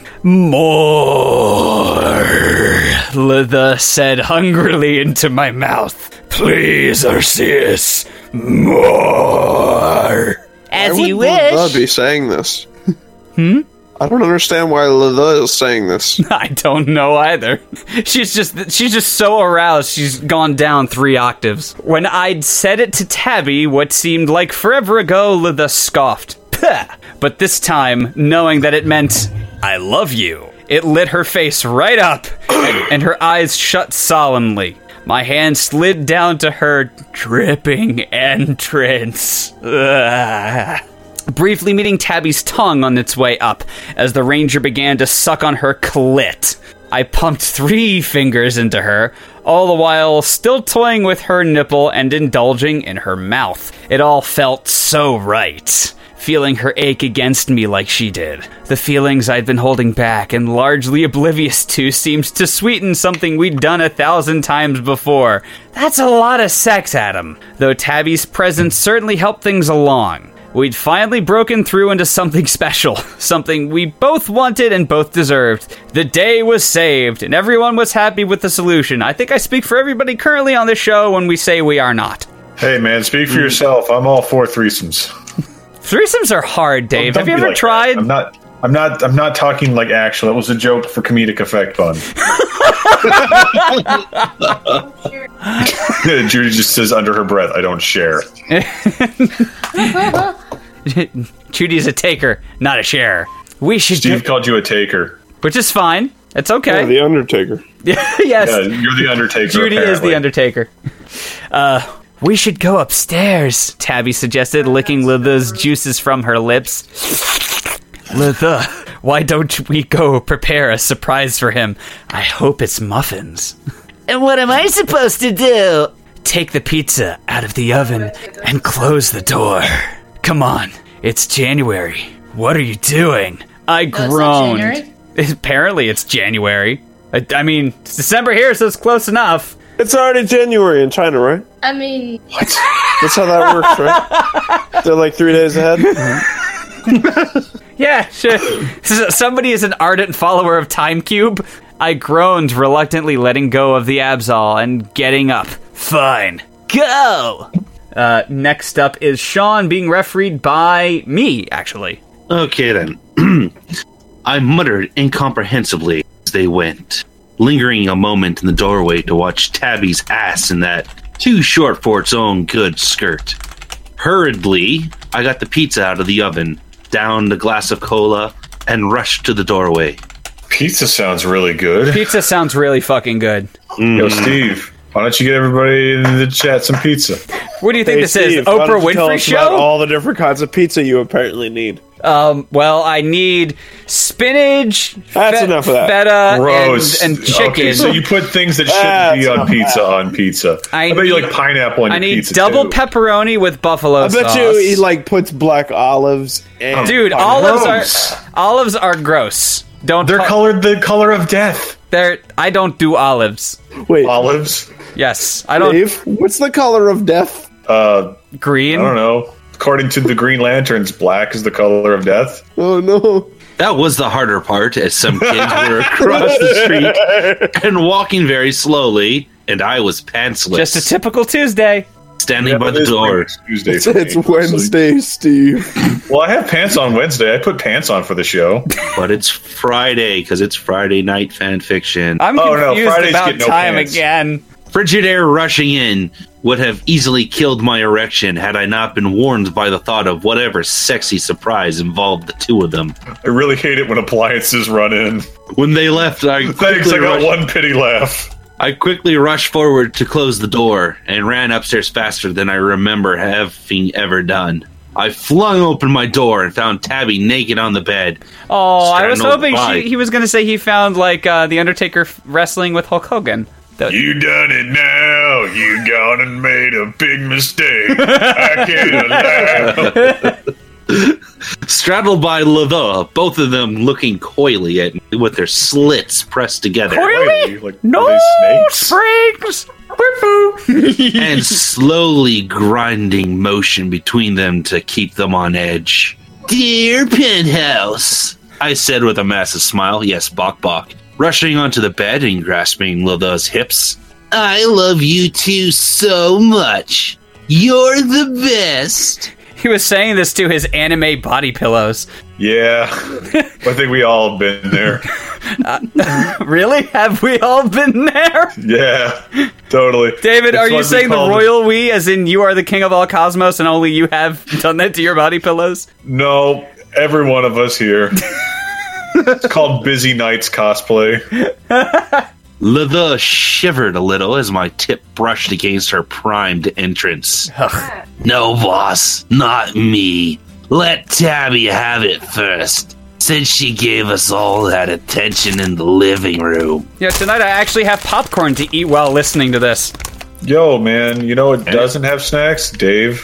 More, Letha said hungrily into my mouth. Please, Arceus, more. As Why you would wish. Letha be saying this? I don't understand why Lila is saying this. I don't know either. She's just so aroused, she's gone down 3 octaves. When I'd said it to Tabby, what seemed like forever ago, Lila scoffed. Pah! But this time, knowing that it meant, I love you, it lit her face right up, and her eyes shut solemnly. My hand slid down to her dripping entrance. Ugh. Briefly meeting Tabby's tongue on its way up, as the ranger began to suck on her clit. I pumped 3 fingers into her, all the while still toying with her nipple and indulging in her mouth. It all felt so right, feeling her ache against me like she did. The feelings I'd been holding back and largely oblivious to seemed to sweeten something we'd done 1,000 times before. That's a lot of sex, Adam, though Tabby's presence certainly helped things along. We'd finally broken through into something special, something we both wanted and both deserved. The day was saved, and everyone was happy with the solution. I think I speak for everybody currently on this show when we say we are not. Hey, man, speak for yourself. I'm all for threesomes. Threesomes are hard, Dave. Don't Have you be ever like tried? that. I'm not talking like actual. That was a joke for comedic effect fun. Judy just says under her breath, I don't share. Judy's a taker, not a sharer. Steve called you a taker. Which is fine. It's okay. Yeah, the Undertaker. Yes. Yeah, you're the Undertaker. Judy apparently. is the Undertaker. We should go upstairs, Tabby suggested, licking Litha's juices from her lips. Litha, why don't we go prepare a surprise for him? I hope it's muffins. And what am I supposed to do? Take the pizza out of the oven and close the door. Come on, it's January. What are you doing? I groaned. January? Apparently it's January. I mean, it's December here, so it's close enough. It's already January in China, right? I mean, That's how that works, right? They're like 3 days ahead. Yeah, sure. Somebody is an ardent follower of Time Cube. I groaned, reluctantly letting go of the Absol and getting up. Fine. Go! Next up is Sean being refereed by me, actually. Okay, then. I muttered incomprehensibly as they went, lingering a moment in the doorway to watch Tabby's ass in that too short for its own good skirt. Hurriedly, I got the pizza out of the oven, downed a glass of cola, and rushed to the doorway. Pizza sounds really good. Pizza sounds really fucking good. Yo, Steve, why don't you get everybody in the chat some pizza? What do you think Hey, this Steve, is? why Oprah don't you tell Winfrey us about show? all the different kinds of pizza you apparently need. Well, I need spinach, That's enough of that. feta, Gross. and chicken. Okay, so you put things that shouldn't That's be on not pizza bad. on pizza. I I bet you need- like pineapple on I your need pizza double too. pepperoni with buffalo I bet sauce. you he like puts black olives and Dude, gross. olives are gross. Don't They're colored the color of death. I don't do olives. wait, Olives. Yes, I don't. Dave, what's the color of death? Green. I don't know. According to the Green Lanterns, black is the color of death. Oh no. That was the harder part, as some kids were across the street and walking very slowly, and I was pantsless. Just a typical Tuesday. standing by but the it's door. Tuesday It's, for me, it's mostly. Wednesday, Steve. Well, I have pants on Wednesday. I put pants on for the show. But it's Friday, because it's Friday night fan fiction. I'm Oh, no, confused Fridays about get no time pants. again. Frigid air rushing in would have easily killed my erection had I not been warned by the thought of whatever sexy surprise involved the two of them. I really hate it when appliances run in. When they left, Thanks, I got one pity laugh. I quickly rushed forward to close the door and ran upstairs faster than I remember having ever done. I flung open my door and found Tabby naked on the bed. Oh, I was Strangled hoping by- he was going to say he found like the Undertaker wrestling with Hulk Hogan. You done it now. You gone and made a big mistake. I can't allow. Straddled by Latha, both of them looking coyly at me with their slits pressed together. Coyly? Like, No are they snakes? springs. And slowly grinding motion between them to keep them on edge. Dear Penthouse, I said with a massive smile. Yes, Bok Bok. Rushing onto the bed and grasping Latha's hips. I love you two so much. You're the best. He was saying this to his anime body pillows. Yeah, I think we all have been there. Really? Have we all been there? Yeah, totally. David, It's are you what we saying the call royal we, as in you are the king of all cosmos and only you have done that to your body pillows? No, every one of us here. It's called Busy Nights cosplay. Leva shivered a little as my tip brushed against her primed entrance. No, boss, not me. Let Tabby have it first, since she gave us all that attention in the living room. Yeah, tonight I actually have popcorn to eat while listening to this. Yo, man, you know what doesn't have snacks? Dave.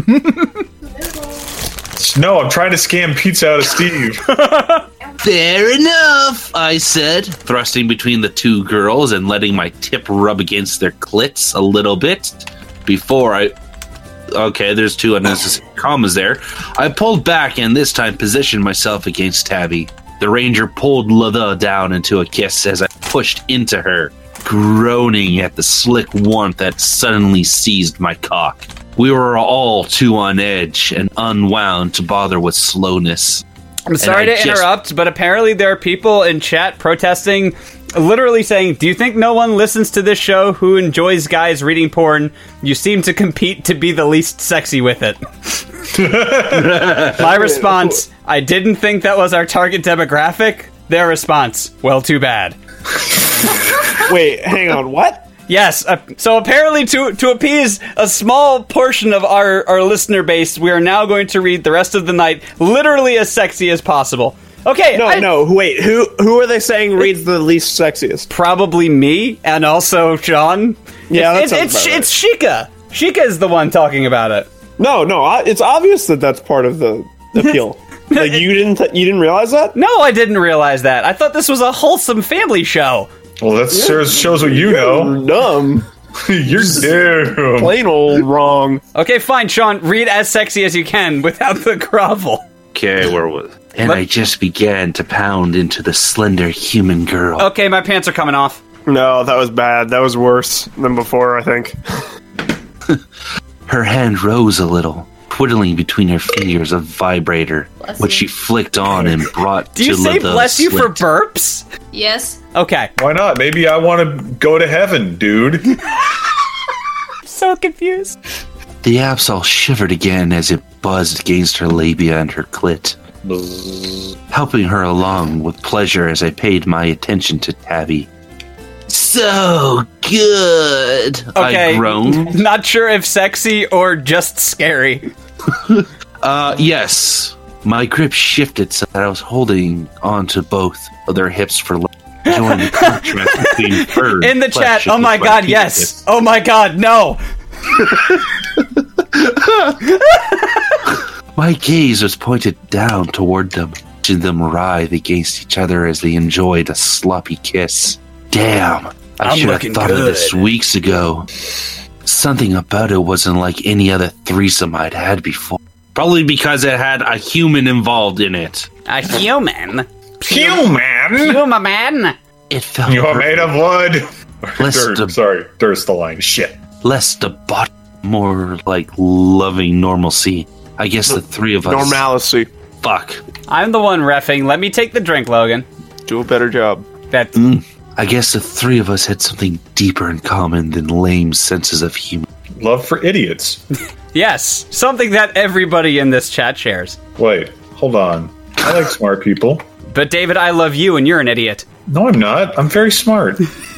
No, I'm trying to scam pizza out of Steve. Fair enough, I said, thrusting between the two girls and letting my tip rub against their clits a little bit before I... Okay, there's two unnecessary commas there. I pulled back and this time positioned myself against Tabby. The ranger pulled Leva down into a kiss as I pushed into her, groaning at the slick warmth that suddenly seized my cock. We were all too on edge and unwound to bother with slowness. I'm sorry to interrupt, but apparently there are people in chat protesting, literally saying, do you think no one listens to this show who enjoys guys reading porn? You seem to compete to be the least sexy with it. My response, I didn't think that was our target demographic. Their response, well, too bad. Wait, hang on, what? Yes, so apparently to appease a small portion of our listener base, we are now going to read the rest of the night literally as sexy as possible. Okay. Wait, who are they saying reads the least sexiest? Probably me, and also Sean. Yeah, it's Sheikah. Sheikah is the one talking about it. No, it's obvious that that's part of the appeal. Like, you didn't realize that? No, I didn't realize that. I thought this was a wholesome family show. Well, that shows what you know. You're dumb. You're dumb. Plain old wrong. Okay, fine, Sean. Read as sexy as you can without the grovel. Okay, where was... And I just began to pound into the slender human girl. Okay, my pants are coming off. No, that was bad. That was worse than before, I think. Her hand rose a little, twiddling between her fingers a vibrator, which she flicked on and brought to Leva. Do you say bless you for burps? Yes. Okay. Why not? Maybe I want to go to heaven, dude. So confused. The Absol shivered again as it buzzed against her labia and her clit, helping her along with pleasure as I paid my attention to Tabby. So good, okay. I groaned. Not sure if sexy or just scary. Yes. My grip shifted so that I was holding onto both of their hips for enjoying the contrast between fur. In the chat, oh my god, yes. Hips. Oh my god, no. My gaze was pointed down toward them, watching them writhe against each other as they enjoyed a sloppy kiss. Damn, I should have thought of this weeks ago. Something about it wasn't like any other threesome I'd had before. Probably because it had a human involved in it. A human? Human? Human? It felt... You're made of wood. Dirt's the line. Shit. Less the bot, more like loving normalcy. I guess the three of us... Normalcy. Fuck. I'm the one reffing. Let me take the drink, Logan. Do a better job. That's... I guess the three of us had something deeper in common than lame senses of humor. Love for idiots. Yes, something that everybody in this chat shares. Wait, hold on. I like smart people. But David, I love you and you're an idiot. No, I'm not. I'm very smart.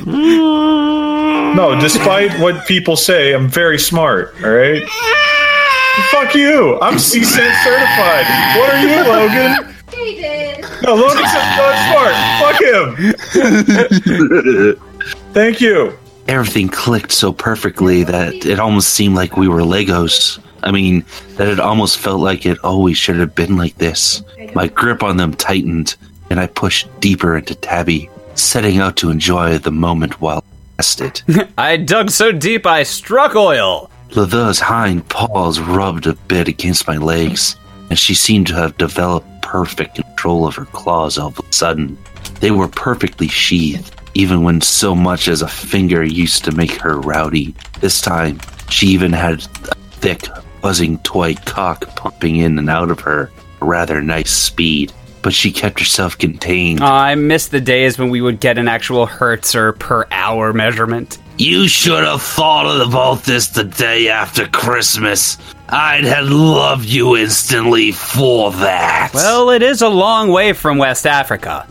No, despite what people say, I'm very smart, alright? Fuck you! I'm CSENT certified! What are you, Logan? David! No, Logan's not smart! Fuck him! Thank you! Everything clicked so perfectly that it almost seemed like we were Legos. I mean, that it almost felt like it always should have been like this. My grip on them tightened, and I pushed deeper into Tabby, setting out to enjoy the moment while I rested. I dug so deep I struck oil! Leva's hind paws rubbed a bit against my legs, and she seemed to have developed perfect control of her claws all of a sudden. They were perfectly sheathed, even when so much as a finger used to make her rowdy. This time, she even had a thick, buzzing toy cock pumping in and out of her at a rather nice speed. But she kept herself contained. I miss the days when we would get an actual hertz or per hour measurement. You should have thought about this the day after Christmas. I'd have loved you instantly for that. Well, it is a long way from West Africa.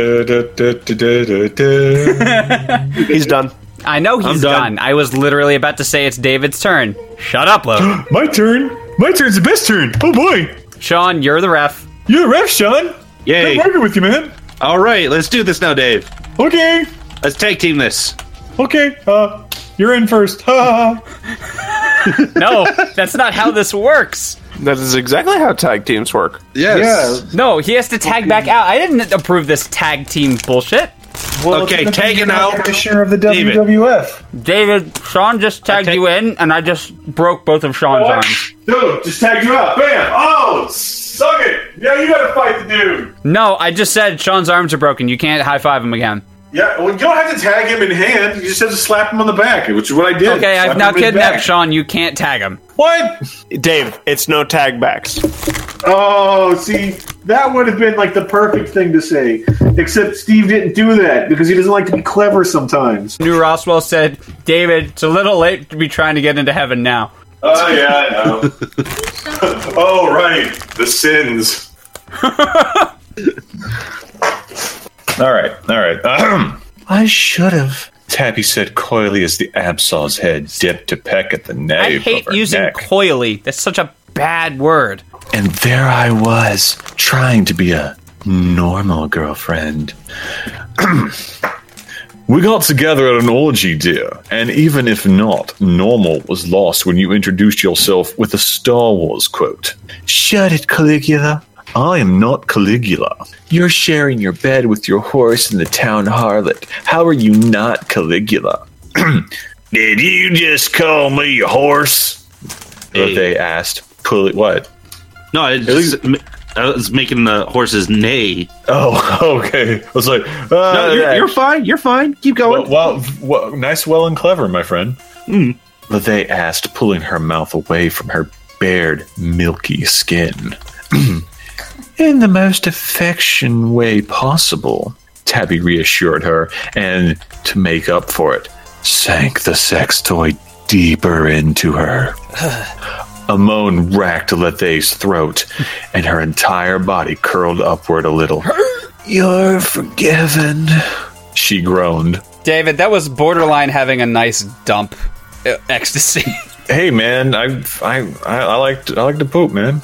He's done. I know he's done. I was literally about to say it's David's turn. Shut up, Logan. My turn. My turn's the best turn. Oh boy. Sean, you're the ref. You're the ref, Sean. Yay. I'm working with you, man. All right, let's do this now, Dave. Okay. Let's tag team this. Okay. You're in first. No, that's not how this works. That is exactly how tag teams work. Yes. No, he has to tag back out. I didn't approve this tag team bullshit. Well, Okay, taking out the share of the David. WWF. David, Sean just tagged you in, and I just broke both of Sean's arms. Dude, just tagged you out. Bam. Oh, suck it. Yeah, you gotta fight the dude. No, I just said Sean's arms are broken. You can't high-five him again. Yeah, well, you don't have to tag him in hand. You just have to slap him on the back, which is what I did. Okay, Slap I've now him in the kidnapped back. Sean. You can't tag him. What? Dave, it's no tag backs. Oh, see, that would have been like the perfect thing to say. Except Steve didn't do that because he doesn't like to be clever sometimes. New Roswell said, David, it's a little late to be trying to get into heaven now. Oh, yeah, I know. Oh, right. The sins. All right. I should have. Tabby said coyly as the Absol's head dipped to peck at the I nape hate of her using neck. coyly. That's such a bad word. And there I was, trying to be a normal girlfriend. We got together at an orgy, dear, and even if not, normal was lost when you introduced yourself with a Star Wars quote. Shut it, Caligula. I am not Caligula. You're sharing your bed with your horse in the town harlot. How are you not Caligula? Did you just call me a horse? Hey. They asked. What? No, I was making the horses neigh. Oh, okay. I was like, No, you're fine. You're fine. Keep going. well, nice, well, and clever, my friend. But they asked, pulling her mouth away from her bared, milky skin. In the most affection way possible, Tabby reassured her, and to make up for it, sank the sex toy deeper into her. A moan racked Lethe's throat, and her entire body curled upward a little. You're forgiven, she groaned. David, that was borderline having a nice dump ecstasy. Hey, man, I like to poop, man.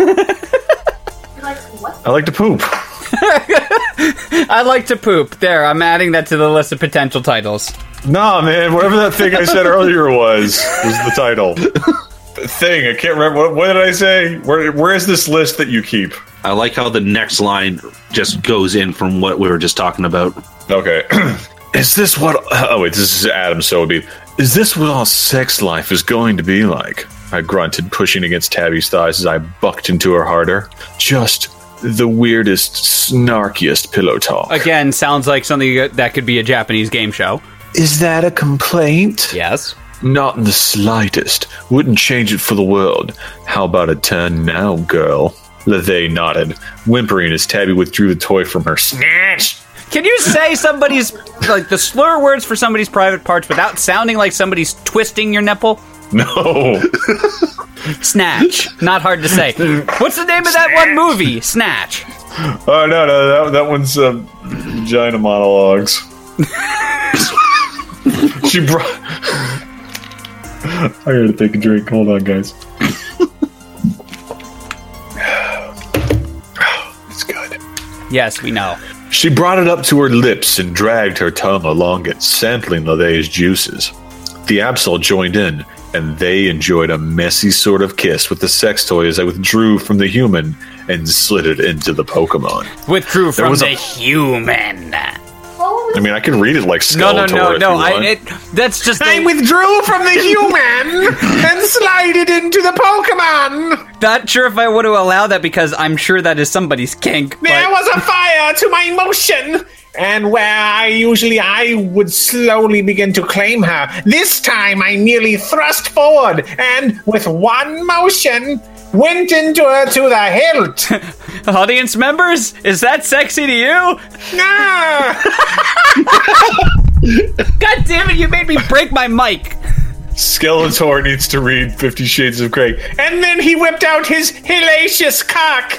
I like to poop. I like to poop. There, I'm adding that to the list of potential titles. Nah, man, whatever that thing I said earlier was the title. Thing, I can't remember. What did I say? Where is this list that you keep? I like how the next line just goes in from what we were just talking about. Okay. Is this what... Oh, wait, this is Adam Sobe. Is this what our sex life is going to be like? I grunted, pushing against Tabby's thighs as I bucked into her harder. Just the weirdest, snarkiest pillow talk. Again, sounds like something that could be a Japanese game show. Is that a complaint? Yes. Not in the slightest. Wouldn't change it for the world. How about a turn now, girl? Lethe nodded, whimpering as Tabby withdrew the toy from her. Snatch! Can you say somebody's, like, the slur words for somebody's private parts without sounding like somebody's twisting your nipple? No. Snatch. Not hard to say. What's the name of that one movie? Snatch. Oh, no, that one's Vagina Monologues. She brought... I gotta take a drink. Hold on, guys. It's good. Yes, we know. She brought it up to her lips and dragged her tongue along it, sampling Lethe's juices. The Absol joined in, and they enjoyed a messy sort of kiss with the sex toy as I withdrew from the human and slid it into the Pokemon. Withdrew from the human. I mean, I can read it like Skeletor. No. That's just. I withdrew from the human and slided into the Pokemon. Not sure if I would have allowed that because I'm sure that is somebody's kink. There was a fire to my emotion, And where I would slowly begin to claim her, this time I merely thrust forward and, with one motion, went into her to the hilt. Audience members, is that sexy to you? God damn it, you made me break my mic. Skeletor needs to read 50 Shades of Grey. And then he whipped out his hellacious cock.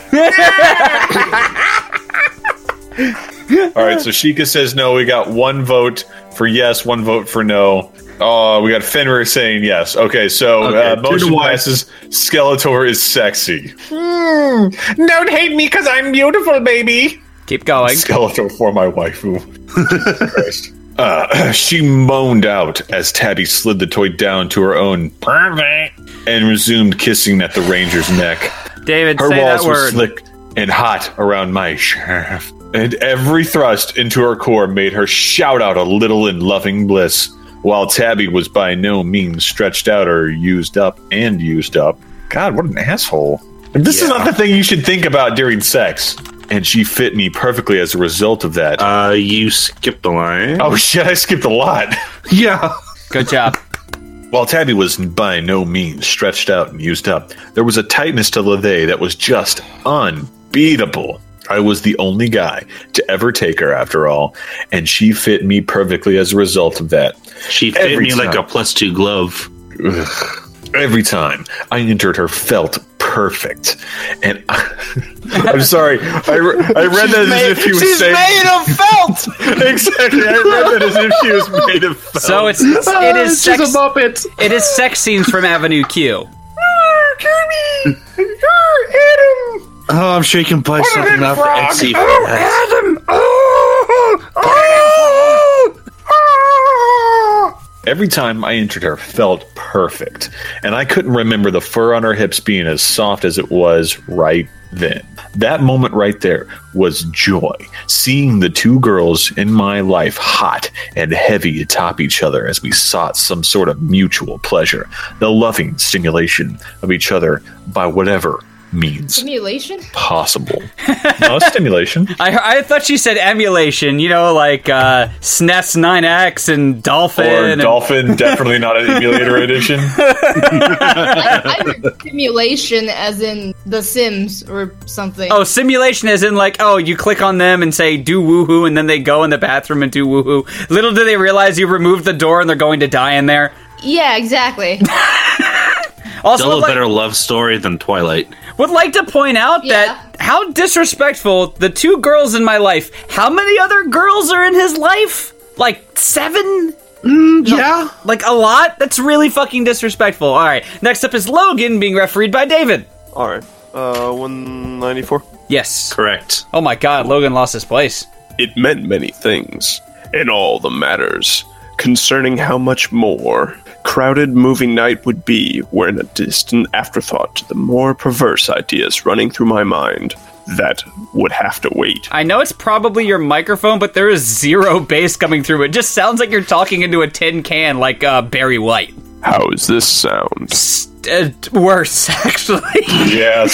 All right, so Sheikah says no. We got one vote for yes, one vote for no. Oh, we got Fenrir saying yes. Okay, so motion passes. Skeletor is sexy. Don't hate me because I'm beautiful, baby. Keep going. Skeletor for my waifu. Christ. She moaned out as Tabby slid the toy down to her own perfect and resumed kissing at the ranger's neck. David, her say walls that were word. slick and hot around my shaft, and every thrust into her core made her shout out a little in loving bliss, while Tabby was by no means stretched out or used up. God, what an asshole. This is not the thing you should think about during sex. And she fit me perfectly as a result of that. You skipped the line. Oh shit, I skipped a lot. Yeah. Good job. While Tabby was by no means stretched out and used up, there was a tightness to LaVey that was just unbeatable. I was the only guy to ever take her, after all, and she fit me perfectly as a result of that. She fit me like a +2 glove. Ugh. Every time I entered her felt perfect. And I'm sorry, I read that as if she was saying... She's made of felt! Exactly, I read that as if she was made of felt. So it is sex. She's a Muppet. It is sex scenes from Avenue Q. Oh, I'm sure you can play something up for Etsy. Adam! Every time I entered her felt perfect, and I couldn't remember the fur on her hips being as soft as it was right then. That moment right there was joy, seeing the two girls in my life hot and heavy atop each other as we sought some sort of mutual pleasure, the loving stimulation of each other by whatever means Simulation? possible. No, stimulation. I thought she said emulation, you know, like SNES 9X and Dolphin. Or Dolphin, definitely not an emulator edition. I heard simulation as in The Sims or something. Oh, simulation as in like, oh, you click on them and say, do woohoo, and then they go in the bathroom and do woohoo. Little do they realize you removed the door and they're going to die in there. Yeah, exactly. Also, still a better love story than Twilight. Would like to point out that how disrespectful the two girls in my life. How many other girls are in his life? Like 7? Yeah. Like a lot? That's really fucking disrespectful. All right. Next up is Logan being refereed by David. All right. 194? Yes. Correct. Oh my god, Logan lost his place. It meant many things, in all the matters, concerning how much more crowded movie night would be were a distant afterthought to the more perverse ideas running through my mind that would have to wait. I know it's probably your microphone, but there is zero bass coming through. It just sounds like you're talking into a tin can like Barry White. How does this sound? Worse, actually. Yeah,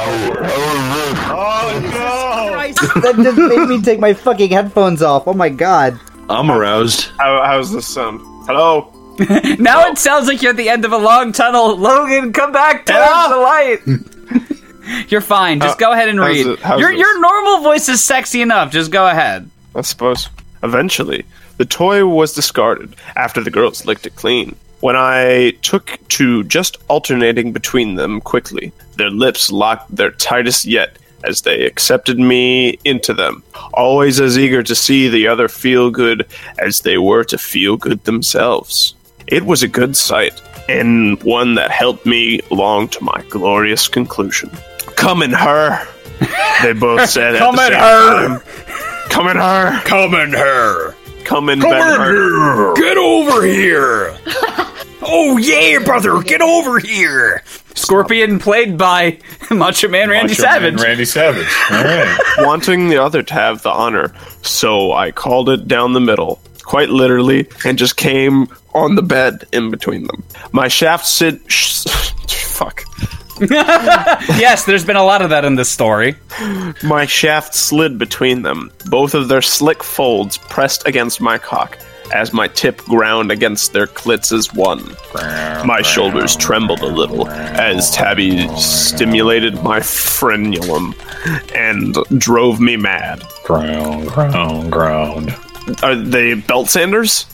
That just made me take my fucking headphones off. Oh my god. I'm aroused. How's this sound? Hello? Now it sounds like you're at the end of a long tunnel. Logan, come back towards the light. You're fine. Just go ahead and read. Your normal voice is sexy enough. Just go ahead. I suppose. Eventually, the toy was discarded after the girls licked it clean. When I took to just alternating between them quickly, their lips locked their tightest yet as they accepted me into them, always as eager to see the other feel good as they were to feel good themselves. It was a good sight, and one that helped me along to my glorious conclusion. Come in her, they both said Come at in the her. same time. Come in her. Come in her. Come in her. Get over here. Oh yeah, brother, get over here. Scorpion played by Macho Man Randy Savage. Randy Savage. All right. Wanting the other to have the honor, so I called it down the middle, quite literally, and just came on the bed in between them. My shaft Yes, there's been a lot of that in this story. My shaft slid between them, both of their slick folds pressed against my cock, as my tip ground against their clits as one. My shoulders trembled a little as Tabby stimulated my frenulum and drove me mad. Ground. Are they belt sanders?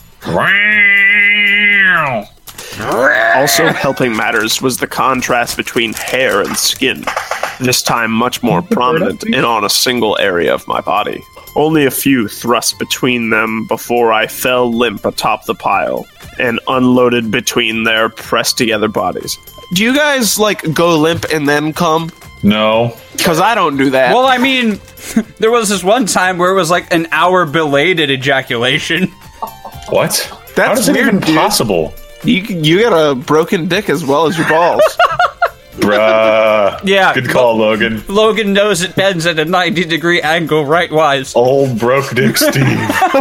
Also helping matters was the contrast between hair and skin, this time much more prominent and on a single area of my body. Only a few thrusts between them before I fell limp atop the pile and unloaded between their pressed together bodies. Do you guys, go limp and then come? No. Because I don't do that. Well, I mean, there was this one time where it was an hour belated ejaculation. What? That's How is it weird, even dude. possible? You got a broken dick as well as your balls. Bruh. Yeah. Good call, Logan. Logan knows it bends at a 90-degree angle right-wise. Old broke dick Steve.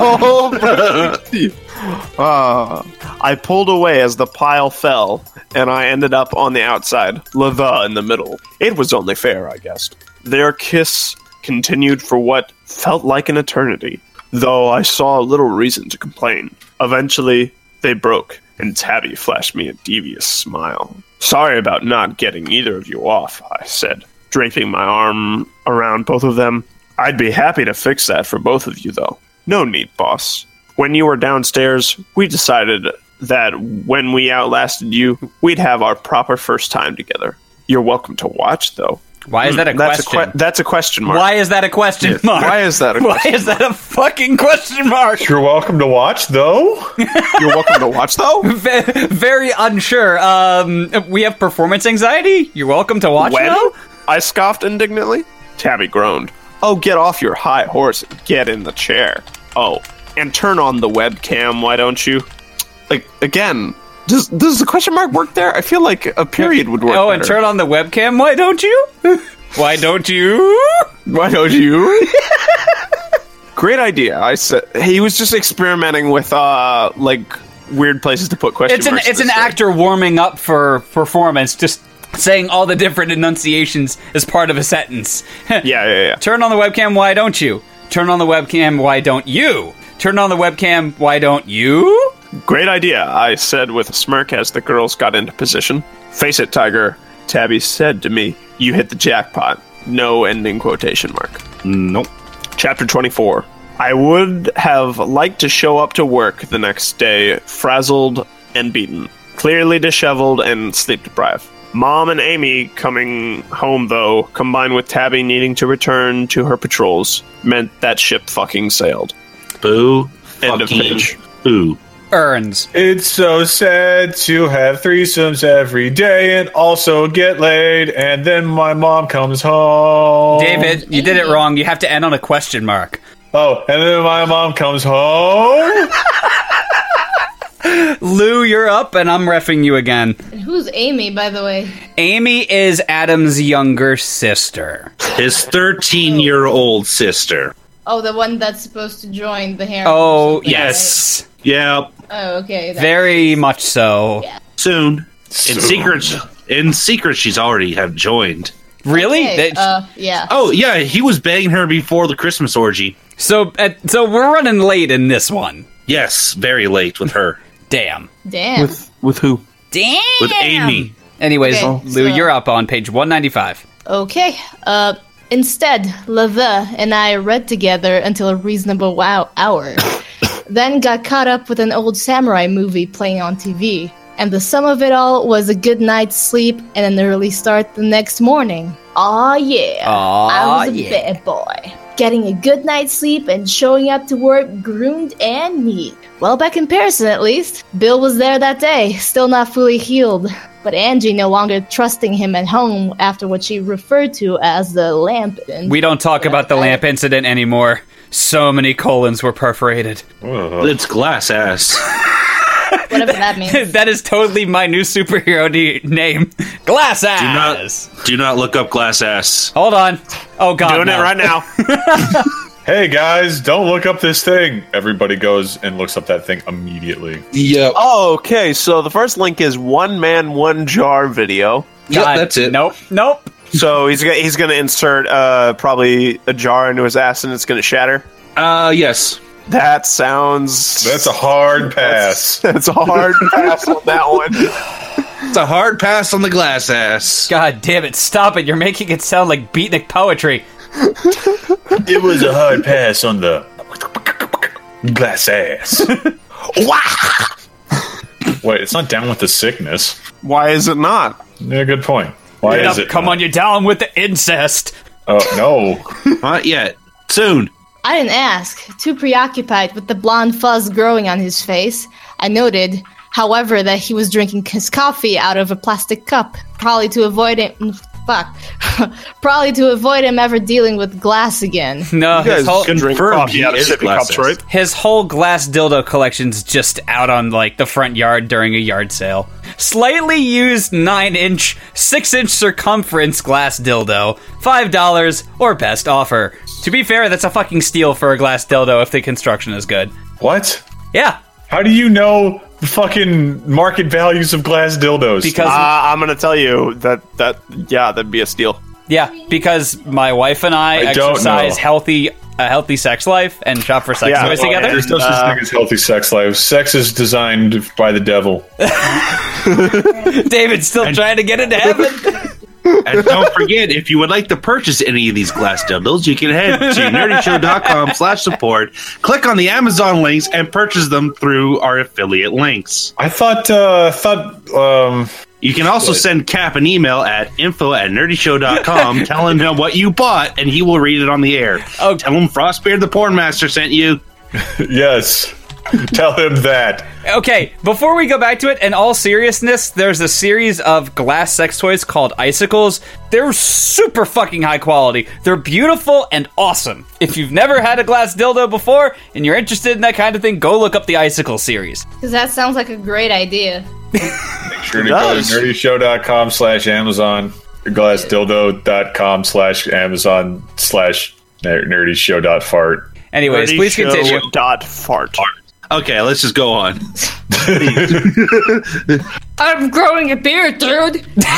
I pulled away as the pile fell, and I ended up on the outside, Lava in the middle. It was only fair, I guessed. Their kiss continued for what felt like an eternity, though I saw little reason to complain. Eventually, they broke, and Tabby flashed me a devious smile. Sorry about not getting either of you off, I said, draping my arm around both of them. I'd be happy to fix that for both of you, though. No need, boss. When you were downstairs, we decided that when we outlasted you, we'd have our proper first time together. You're welcome to watch, though. Why is that a question? That's a question mark. Why is that a question mark? Why is that a question Why is that a fucking question mark? You're welcome to watch, though? You're welcome to watch, though? Very unsure. We have performance anxiety? You're welcome to watch, When? though? I scoffed indignantly. Tabby groaned. Oh, get off your high horse and get in the chair. Oh, and turn on the webcam, why don't you? Again, does the question mark work there? I feel like a period would work Oh, and better. turn on the webcam, why don't you? Why don't you? Why don't you? Great idea. I said he was just experimenting with weird places to put question marks. It's an actor warming up for performance, just saying all the different enunciations as part of a sentence. Yeah. Turn on the webcam, why don't you? Turn on the webcam, why don't you? Turn on the webcam, why don't you? Great idea, I said with a smirk as the girls got into position. Face it, Tiger, Tabby said to me. You hit the jackpot. No ending quotation mark. Nope. Chapter 24. I would have liked to show up to work the next day, frazzled and beaten, clearly disheveled and sleep-deprived. Mom and Amy coming home, though, combined with Tabby needing to return to her patrols, meant that ship fucking sailed. Boo. End of page. Boo. Earns. It's so sad to have threesomes every day and also get laid, and then my mom comes home. David, you did it wrong. You have to end on a question mark. Oh, and then my mom comes home? Lou, you're up, and I'm reffing you again. And who's Amy, by the way? Amy is Adam's younger sister. His 13-year-old sister. Oh, the one that's supposed to join the harem. Oh, or something, yes. Yeah. right? Oh, okay. Very much so. Yeah. Soon. In secret, she's already have joined. Really? Okay, yeah. Oh, yeah, he was begging her before the Christmas orgy. So we're running late in this one. Yes, very late with her. Damn. Damn. With who? Damn. With Amy. Anyways, Okay, Lou, so- you're up on page 195. Okay. Instead, Lava and I read together until a reasonable hour. Then got caught up with an old samurai movie playing on TV. And the sum of it all was a good night's sleep and an early start the next morning. Aw, yeah. I was a bad boy. Getting a good night's sleep and showing up to work groomed and neat. Well, back in Paris at least. Bill was there that day, still not fully healed. But Angie no longer trusting him at home after what she referred to as the lamp incident. We don't talk about the lamp incident anymore. So many colons were perforated. It's glass ass. Whatever that means. That is totally my new superhero name. Glass ass. Do not look up glass ass. Hold on. Oh, God. Doing it right now. Hey guys, don't look up this thing. Everybody goes and looks up that thing immediately. Yep. Oh, okay, so the first link is One Man, One Jar video. Yep, that's it. Nope. So he's gonna insert probably a jar into his ass and it's gonna shatter. Yes. That sounds. That's a hard pass. That's a hard pass on that one. It's a hard pass on the glass ass. God damn it! Stop it! You're making it sound like beatnik poetry. It was a hard pass on the glass ass. Wait, it's not down with the sickness. Why is it not? Yeah, good point. Why is it? Come on, you're down with the incest. Oh no! Not yet. Soon. I didn't ask. Too preoccupied with the blonde fuzz growing on his face, I noted, however, that he was drinking his coffee out of a plastic cup, probably to avoid him ever dealing with glass again. No, his whole coffee out of sippy cups, right? His whole glass dildo collection's just out on like the front yard during a yard sale. Slightly used 9-inch, 6-inch circumference glass dildo, $5 or best offer. To be fair, that's a fucking steal for a glass dildo if the construction is good. What? Yeah. How do you know the fucking market values of glass dildos? Because I'm gonna tell you that'd be a steal. Yeah, because my wife and I exercise a healthy sex life and shop for sex toys together. There's no such thing as healthy sex life. Sex is designed by the devil. David's still trying to get into heaven. And don't forget, if you would like to purchase any of these glass dildos, you can head to nerdyshow.com/support, click on the Amazon links, and purchase them through our affiliate links. I thought you can also send Cap an email at info@nerdyshow.com telling him what you bought, and he will read it on the air. Oh, tell him Frostbeard the Porn Master sent you. Yes. Tell him that. Okay, before we go back to it, in all seriousness, there's a series of glass sex toys called Icicles. They're super fucking high quality. They're beautiful and awesome. If you've never had a glass dildo before and you're interested in that kind of thing, go look up the Icicle series. Because that sounds like a great idea. Make sure to go to nerdyshow.com/Amazon, glassdildo.com/Amazon/nerdyshow.fart. Anyways, please continue. .fart. Okay, let's just go on. I'm growing a beard, dude. He told me.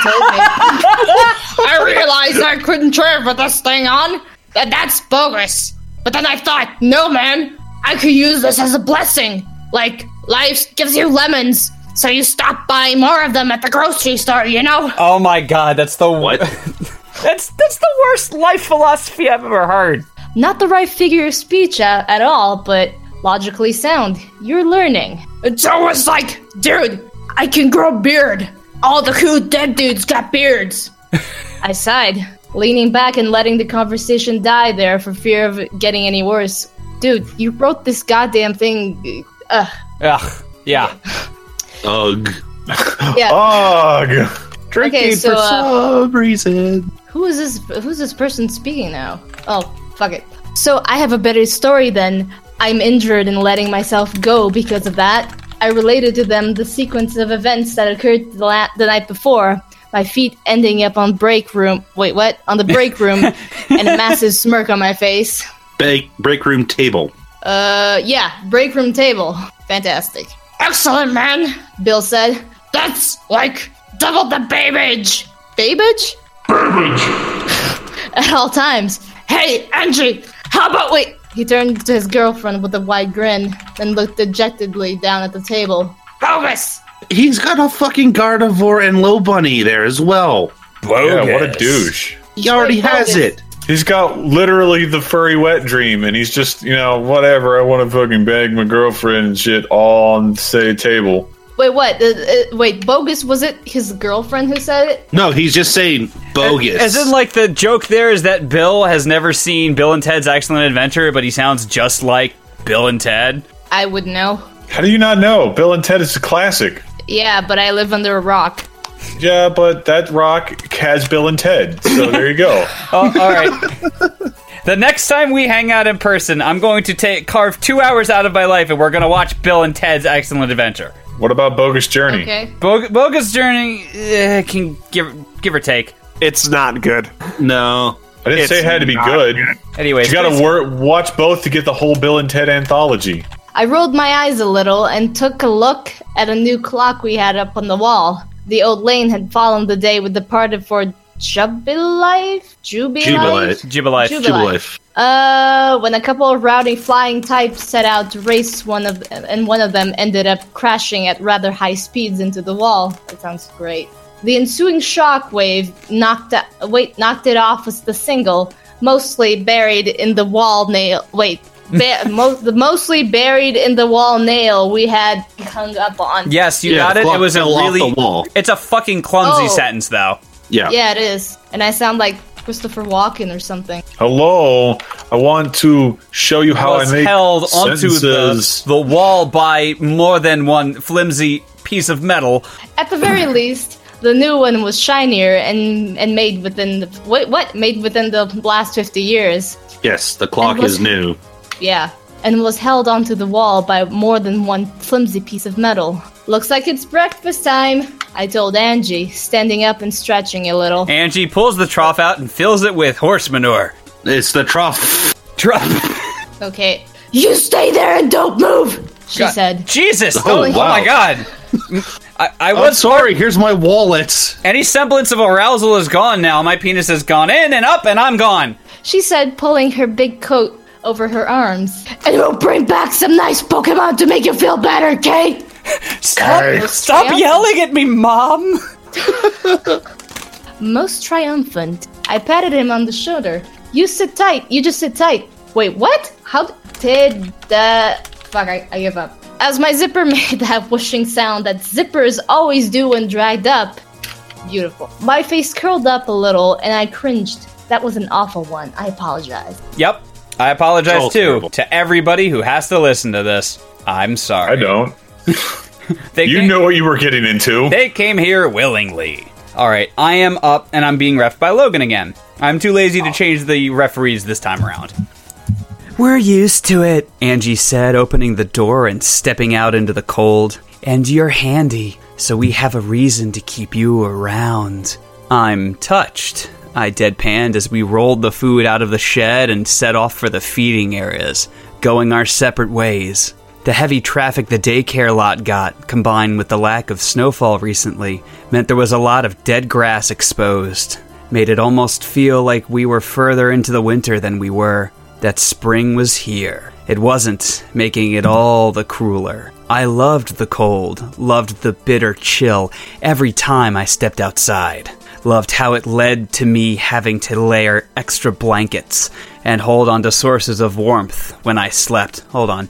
I realized I couldn't travel this thing on. That's bogus. But then I thought, no, man, I could use this as a blessing. Like, life gives you lemons, so you stop buying more of them at the grocery store, you know? Oh my god, that's the what? That's the worst life philosophy I've ever heard. Not the right figure of speech at all, but logically sound. You're learning. It's always like, dude, I can grow a beard. All the cool dead dudes got beards. I sighed, leaning back and letting the conversation die there for fear of it getting any worse. Dude, you wrote this goddamn thing. Ugh. Yeah. Ugh. Yeah. Ugh. Drinking for some reason. Who's this person speaking now? Oh, fuck it. So I have a better story then. I'm injured and letting myself go because of that. I related to them the sequence of events that occurred the night before. My feet ending up on break room. Wait, what? On the break room, and a massive smirk on my face. Break room table. Yeah, break room table. Fantastic. Excellent, man, Bill said. That's like double the babbage. Babbage? Babbage! At all times. Hey, Angie, how about we... He turned to his girlfriend with a wide grin, then looked dejectedly down at the table. Bogus! He's got a fucking Gardevoir and Low Bunny there as well. Yeah, what a douche. He already has it. He's got literally the furry wet dream, and he's just, whatever, I want to fucking bag my girlfriend and shit all on the table. Wait, what? Wait, bogus? Was it his girlfriend who said it? No, he's just saying bogus. As in, like, the joke there is that Bill has never seen Bill and Ted's Excellent Adventure, but he sounds just like Bill and Ted. I would know. How do you not know? Bill and Ted is a classic. Yeah, but I live under a rock. Yeah, but that rock has Bill and Ted, so there you go. Oh, all right. The next time we hang out in person, I'm going to carve 2 hours out of my life, and we're going to watch Bill and Ted's Excellent Adventure. What about Bogus Journey? Okay. Bogus Journey can give or take. It's not good. No. I didn't say it had to be good. Anyways, you gotta watch both to get the whole Bill and Ted anthology. I rolled my eyes a little and took a look at a new clock we had up on the wall. The old lane had fallen the day we departed for Jubilife? When a couple of rowdy flying types set out to race one of them ended up crashing at rather high speeds into the wall. That sounds great. The ensuing shockwave knocked it off as the single, mostly buried in the wall nail. Mostly buried in the wall nail we had hung up on. Yes, you got it. It was a really. It's a fucking clumsy sentence, though. Yeah, it is. And I sound like Christopher Walken or something. Hello, I want to show you how I make held onto sentences. the wall by more than one flimsy piece of metal. At the very least, the new one was shinier and made within the last 50 years. Yes, the clock is new. Yeah, and was held onto the wall by more than one flimsy piece of metal. Looks like it's breakfast time, I told Angie, standing up and stretching a little. Angie pulls the trough out and fills it with horse manure. It's the trough. Okay. You stay there and don't move, she said. Jesus! Oh, wow. My God! I'm sorry, here's my wallet. Any semblance of arousal is gone now. My penis has gone in and up and I'm gone. She said, pulling her big coat over her arms. And we'll bring back some nice Pokemon to make you feel better, Kate? Stop yelling at me, Mom! Most triumphant, I patted him on the shoulder. You sit tight. You just sit tight. Wait, what? How did the... Fuck, I give up. As my zipper made that whooshing sound that zippers always do when dragged up. Beautiful. My face curled up a little, and I cringed. That was an awful one. I apologize. Yep. I apologize, too, terrible. to everybody who has to listen to this. I'm sorry. I don't. You know what you were getting into. They came here willingly. Alright, I am up, and I'm being reffed by Logan again. I'm too lazy to change the referees this time around. We're used to it, Angie said, opening the door and stepping out into the cold. And you're handy, so we have a reason to keep you around. I'm touched. I deadpanned as we rolled the food out of the shed and set off for the feeding areas, going our separate ways. The heavy traffic the daycare lot got, combined with the lack of snowfall recently, meant there was a lot of dead grass exposed. Made it almost feel like we were further into the winter than we were. That spring was here. It wasn't, making it all the crueler. I loved the cold, loved the bitter chill every time I stepped outside. Loved how it led to me having to layer extra blankets and hold on to sources of warmth when I slept. Hold on.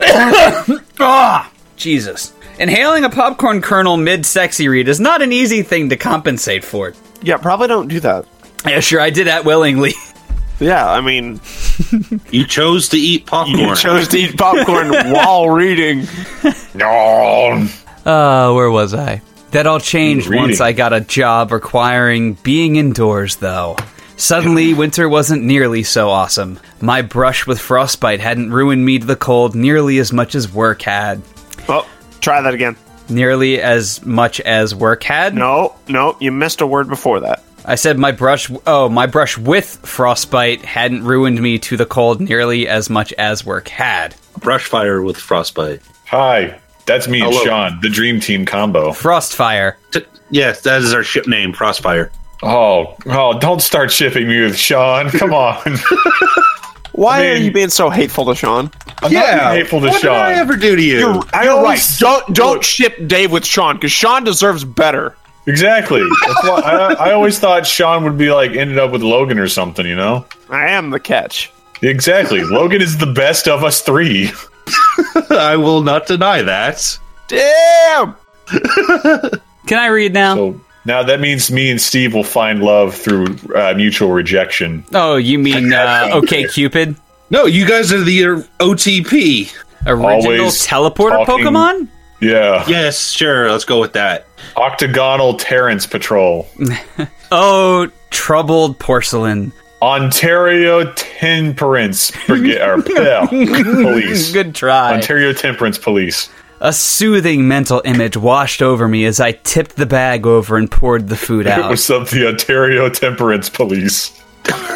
Jesus. Inhaling a popcorn kernel mid-sexy read is not an easy thing to compensate for. Yeah, probably don't do that. Yeah, sure, I did that willingly. Yeah, I mean... You chose to eat popcorn. You chose to eat popcorn while reading. No. Where was I? That all changed once I got a job requiring being indoors, though. Suddenly, winter wasn't nearly so awesome. My brush with frostbite hadn't ruined me to the cold nearly as much as work had. Oh, try that again. Nearly as much as work had? No, you missed a word before that. I said my brush with frostbite hadn't ruined me to the cold nearly as much as work had. Brush fire with frostbite. Hi, that's me and Sean, the Dream Team combo. Frostfire. Yes, that is our ship name, Frostfire. Oh, don't start shipping me with Sean. Come on. Why are you being so hateful to Sean? I'm not hateful to what Sean. What did I ever do to you? You're right. Don't ship Dave with Sean, because Sean deserves better. Exactly. That's why I always thought Sean would be ended up with Logan or something, you know? I am the catch. Exactly. Logan is the best of us three. I will not deny that. Damn! Can I read now? So now that means me and Steve will find love through mutual rejection. Oh, you mean OK Cupid? No, you guys are the OTP. Original Always teleporter talking. Pokemon? Yeah. Yes, sure. Let's go with that. Octagonal Terrence Patrol. Oh, troubled porcelain. Ontario Temperance Police. Good try. Ontario Temperance Police. A soothing mental image washed over me as I tipped the bag over and poured the food out. What's up, the Ontario Temperance Police?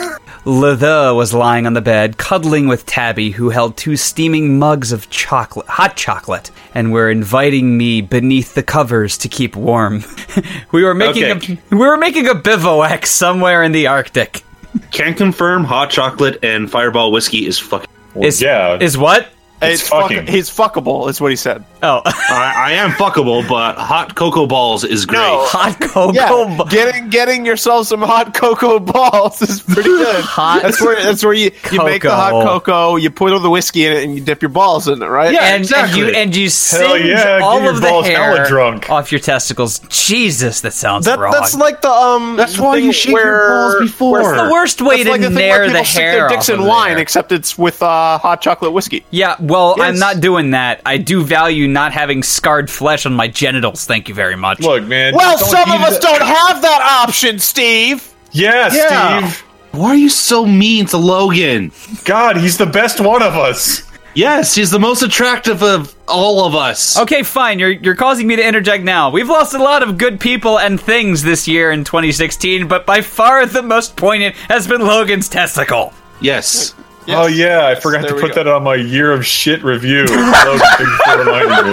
Letha was lying on the bed, cuddling with Tabby, who held 2 steaming mugs of hot chocolate, and were inviting me beneath the covers to keep warm. we were making a bivouac somewhere in the Arctic. Can confirm hot chocolate and Fireball whiskey is fucking... Is what? He's fuckable, is what he said. Oh. I am fuckable, but hot cocoa balls is great. No. Hot cocoa balls. Getting yourself some hot cocoa balls is pretty good. That's where you make the hot cocoa, you put all the whiskey in it, and you dip your balls in it, right? Yeah, exactly. And you singe all of the hair drunk. off your testicles. Jesus, that sounds wrong. That's like the That's why you shave your balls before. It's the worst way to nair the hair their dicks off in of wine, there. except it's with hot chocolate whiskey. Yeah, well, Yes. I'm not doing that. I do value not having scarred flesh on my genitals. Thank you very much. Look, man. Well, some of us don't have that option, Steve. Yeah, Steve. Why are you so mean to Logan? God, he's the best one of us. Yes, he's the most attractive of all of us. Okay, fine. You're causing me to interject now. We've lost a lot of good people and things this year in 2016, but by far the most poignant has been Logan's testicle. Yes. Oh yeah, I forgot to put that on my year of shit review. Logan, thank you for reminding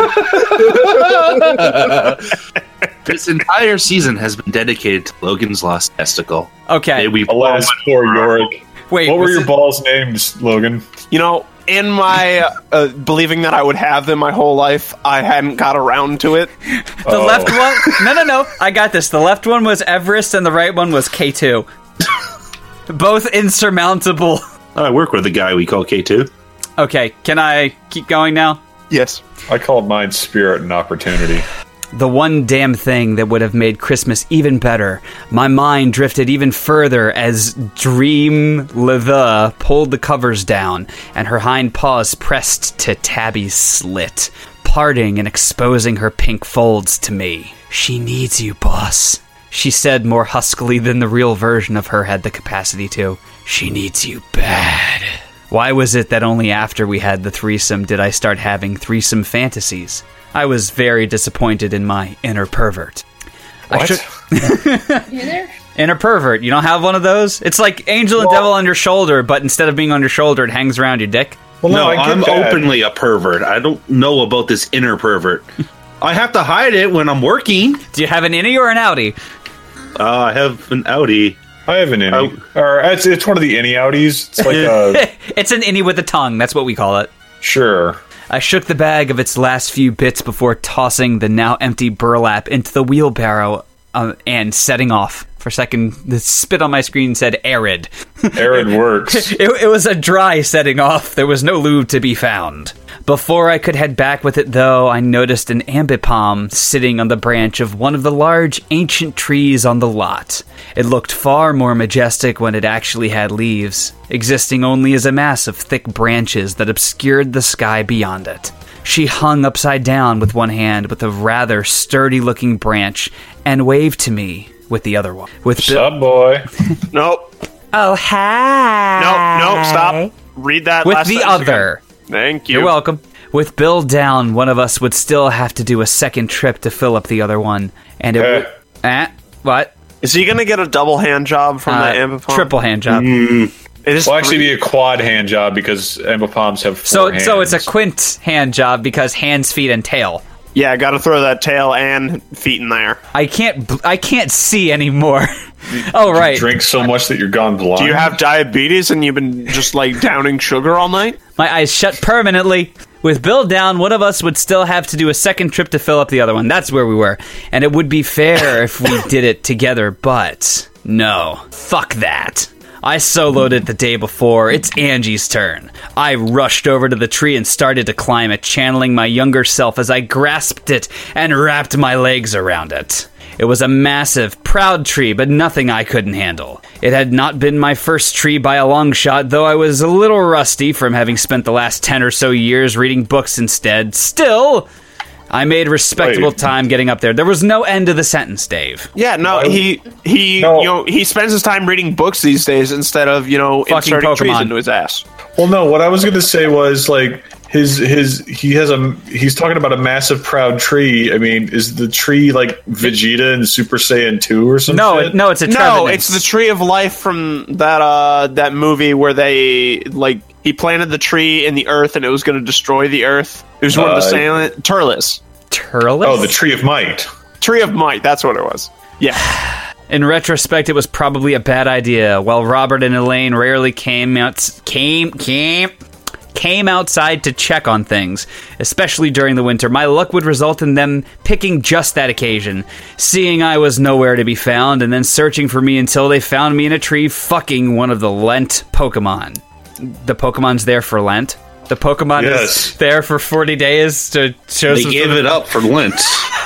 me. This entire season has been dedicated to Logan's lost testicle. Okay. Alas, poor Yorick. Wait, what were was your it- balls named, Logan? You know, in my believing that I would have them my whole life, I hadn't got around to it. The left one... No. I got this. The left one was Everest and the right one was K2. Both insurmountable. I work with a guy we call K2. Okay, can I keep going now? Yes. I called mine Spirit and Opportunity. The one damn thing that would have made Christmas even better. My mind drifted even further as Dream Letha pulled the covers down, and her hind paws pressed to Tabby's slit, parting and exposing her pink folds to me. She needs you, boss. She said more huskily than the real version of her had the capacity to. She needs you bad. Why was it that only after we had the threesome did I start having threesome fantasies? I was very disappointed in my inner pervert. What? Inner pervert. You don't have one of those? It's like angel and devil on your shoulder, but instead of being on your shoulder, it hangs around your dick. Well, No, I get I'm that. openly a pervert. I don't know about this inner pervert. I have to hide it when I'm working. Do you have an innie or an outie? I have an Audi. I have an innie. Or it's one of the innie outies. It's like a... It's an innie with a tongue. That's what we call it. Sure. I shook the bag of its last few bits before tossing the now empty burlap into the wheelbarrow and setting off. For a second, the spit on my screen said arid. Arid works. It was a dry setting off. There was no lube to be found. Before I could head back with it, though, I noticed an ambipom sitting on the branch of one of the large ancient trees on the lot. It looked far more majestic when it actually had leaves, existing only as a mass of thick branches that obscured the sky beyond it. She hung upside down with one hand with a rather sturdy-looking branch and waved to me with the other one. What's up, boy? Nope. Oh, hi. Nope. Stop. Read that With last the sentence other. again. Thank you. You're welcome. With Bill down, one of us would still have to do a second trip to fill up the other one. And it would... What? Is he going to get a double hand job from that ambipom? Triple hand job. It is Will actually be a quad hand job because ambipoms have four hands. So it's a quint hand job because hands, feet, and tail. Yeah, I got to throw that tail and feet in there. I can't see anymore. Oh, right. Drink so much that you're gone blind. Do you have diabetes and you've been just like downing sugar all night? My eyes shut permanently. With Bill down, one of us would still have to do a second trip to fill up the other one. That's where we were. And it would be fair if we did it together, but no. Fuck that. I soloed it the day before. It's Angie's turn. I rushed over to the tree and started to climb it, channeling my younger self as I grasped it and wrapped my legs around it. It was a massive, proud tree, but nothing I couldn't handle. It had not been my first tree by a long shot, though I was a little rusty from having spent the last 10 or so years reading books instead. Still, I made respectable time getting up there. There was no end to the sentence, Dave. Yeah, no, he spends his time reading books these days instead of, Fucking inserting trees Pokemon. into his ass. Well, no, what I was going to say was, like, he's talking about a massive proud tree. I mean, is the tree like Vegeta in Super Saiyan 2 or something? No, it's a No, it's the tree of life from that movie where they he planted the tree in the earth and it was going to destroy the earth. It was one of the Saiyan Turles. Turles? Oh, the Tree of Might. Tree of Might, that's what it was. Yeah. In retrospect, it was probably a bad idea. While Robert and Elaine rarely came outside to check on things, especially during the winter, my luck would result in them picking just that occasion, seeing I was nowhere to be found, and then searching for me until they found me in a tree fucking one of the Lent Pokemon. The Pokemon's there for Lent? The Pokemon is there for 40 days to show They gave it up for Lent.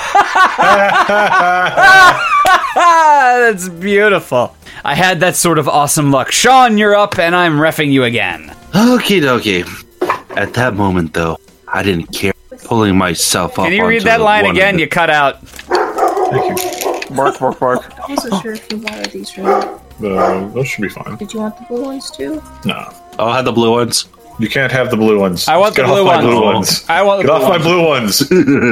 That's beautiful. I had that sort of awesome luck. Sean, you're up, and I'm reffing you again. Okie dokie. At that moment, though, I didn't care. Pulling myself up. Can you read that line again? You cut out. Thank you. Bark, bark, bark. I wasn't sure if you wanted these, right? Those should be fine. Did you want the blue ones too? No. I'll have the blue ones. You can't have the blue ones. I want Get the blue off my ones. blue ones. I want the Get blue off my blue ones.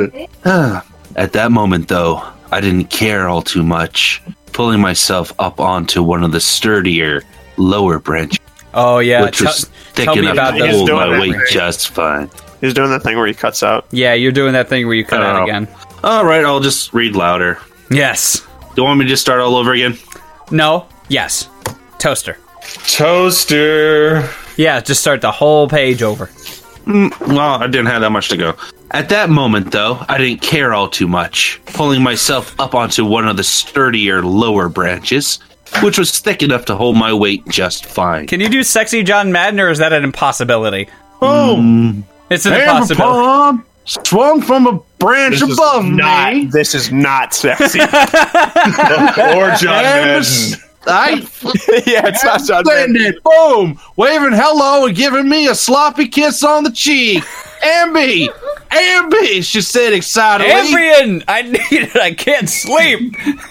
At that moment, though, I didn't care all too much. Pulling myself up onto one of the sturdier, lower branches. Oh, yeah. Which was thick tell me enough about to those. hold my He's weight doing that. just fine. He's doing that thing where he cuts out. Yeah, you're doing that thing where you cut out Oh. again. All right, I'll just read louder. Yes. Do you want me to just start all over again? No. Yes. Toaster. Toaster. Yeah, just start the whole page over. Well, I didn't have that much to go. At that moment, though, I didn't care all too much, pulling myself up onto one of the sturdier lower branches, which was thick enough to hold my weight just fine. Can you do sexy John Madden, or is that an impossibilty? Oh! It's an impossibility. Swung from a branch above me. This is not sexy. Or John Madden. Yeah, it's not John Madden. Boom! Waving hello and giving me a sloppy kiss on the cheek. Ambi! She said excitedly. Ambian! I need it. I can't sleep.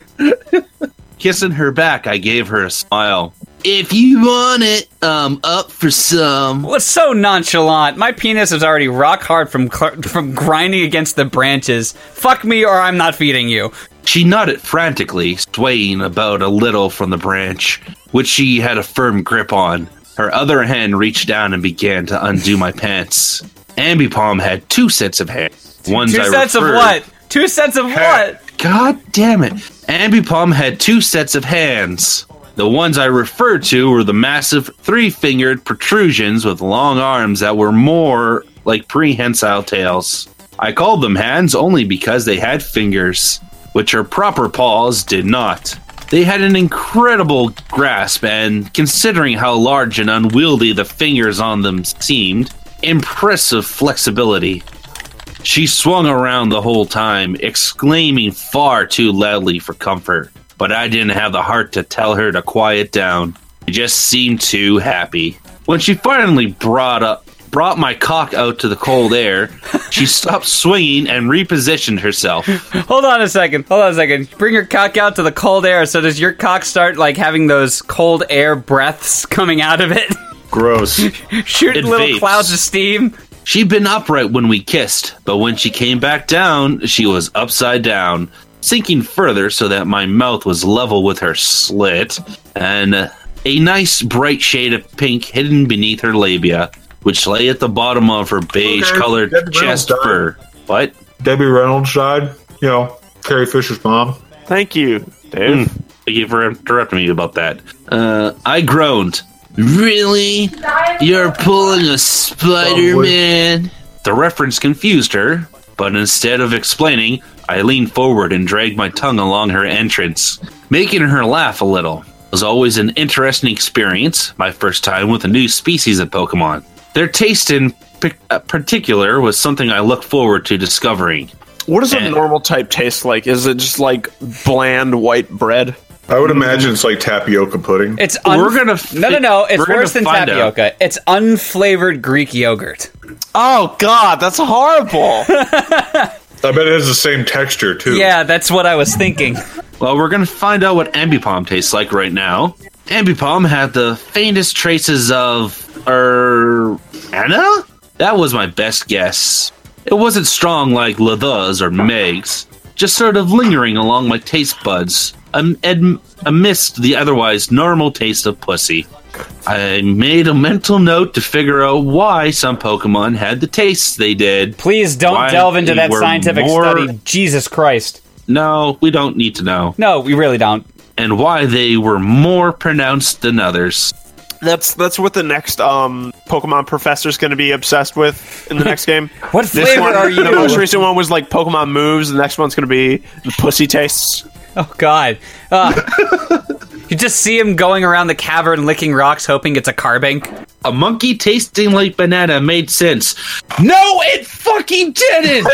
Kissing her back, I gave her a smile. If you want it, up for some. What's so nonchalant? My penis is already rock hard from grinding against the branches. Fuck me or I'm not feeding you. She nodded frantically, swaying about a little from the branch, which she had a firm grip on. Her other hand reached down and began to undo my pants. Ambipom had 2 sets of hands. Two sets of what? God damn it. Ambipom had 2 sets of hands. The ones I referred to were the massive 3-fingered protrusions with long arms that were more like prehensile tails. I called them hands only because they had fingers, which her proper paws did not. They had an incredible grasp, and considering how large and unwieldy the fingers on them seemed, impressive flexibility. She swung around the whole time, exclaiming far too loudly for comfort, but I didn't have the heart to tell her to quiet down. She just seemed too happy. When she finally brought my cock out to the cold air, she stopped swinging and repositioned herself. Hold on a second. Bring your cock out to the cold air. So does your cock start like having those cold air breaths coming out of it? Gross. Shooting little vapes. clouds of steam? She'd been upright when we kissed, but when she came back down, she was upside down, sinking further so that my mouth was level with her slit, and a nice bright shade of pink hidden beneath her labia, which lay at the bottom of her beige-colored chest fur. What? Debbie Reynolds died. You know, Carrie Fisher's mom. Thank you, Dave. Thank you for interrupting me about that. I groaned. Really? You're pulling a Spider-Man? The reference confused her, but instead of explaining, I leaned forward and dragged my tongue along her entrance, making her laugh a little. It was always an interesting experience, my first time with a new species of Pokemon. Their taste in particular was something I looked forward to discovering. What does a normal type taste like? Is it just like bland white bread? I would imagine it's like tapioca pudding. It's no. It's worse than tapioca. It's unflavored Greek yogurt. Oh God, that's horrible. I bet it has the same texture too. Yeah, that's what I was thinking. Well, we're gonna find out what Ambipom tastes like right now. Ambipom had the faintest traces of Anna? That was my best guess. It wasn't strong like Latha's or Meg's, just sort of lingering along my taste buds, amidst the otherwise normal taste of pussy. I made a mental note to figure out why some Pokemon had the tastes they did. Please don't delve into that scientific study. Jesus Christ. No, we don't need to know. No, we really don't. And why they were more pronounced than others. That's what the next Pokemon professor's going to be obsessed with in the next game. What flavor are you? The most recent one was like Pokemon moves. The next one's going to be the pussy tastes. Oh, God. You just see him going around the cavern licking rocks, hoping it's a Carbink. A monkey tasting like banana made sense. No, it fucking didn't!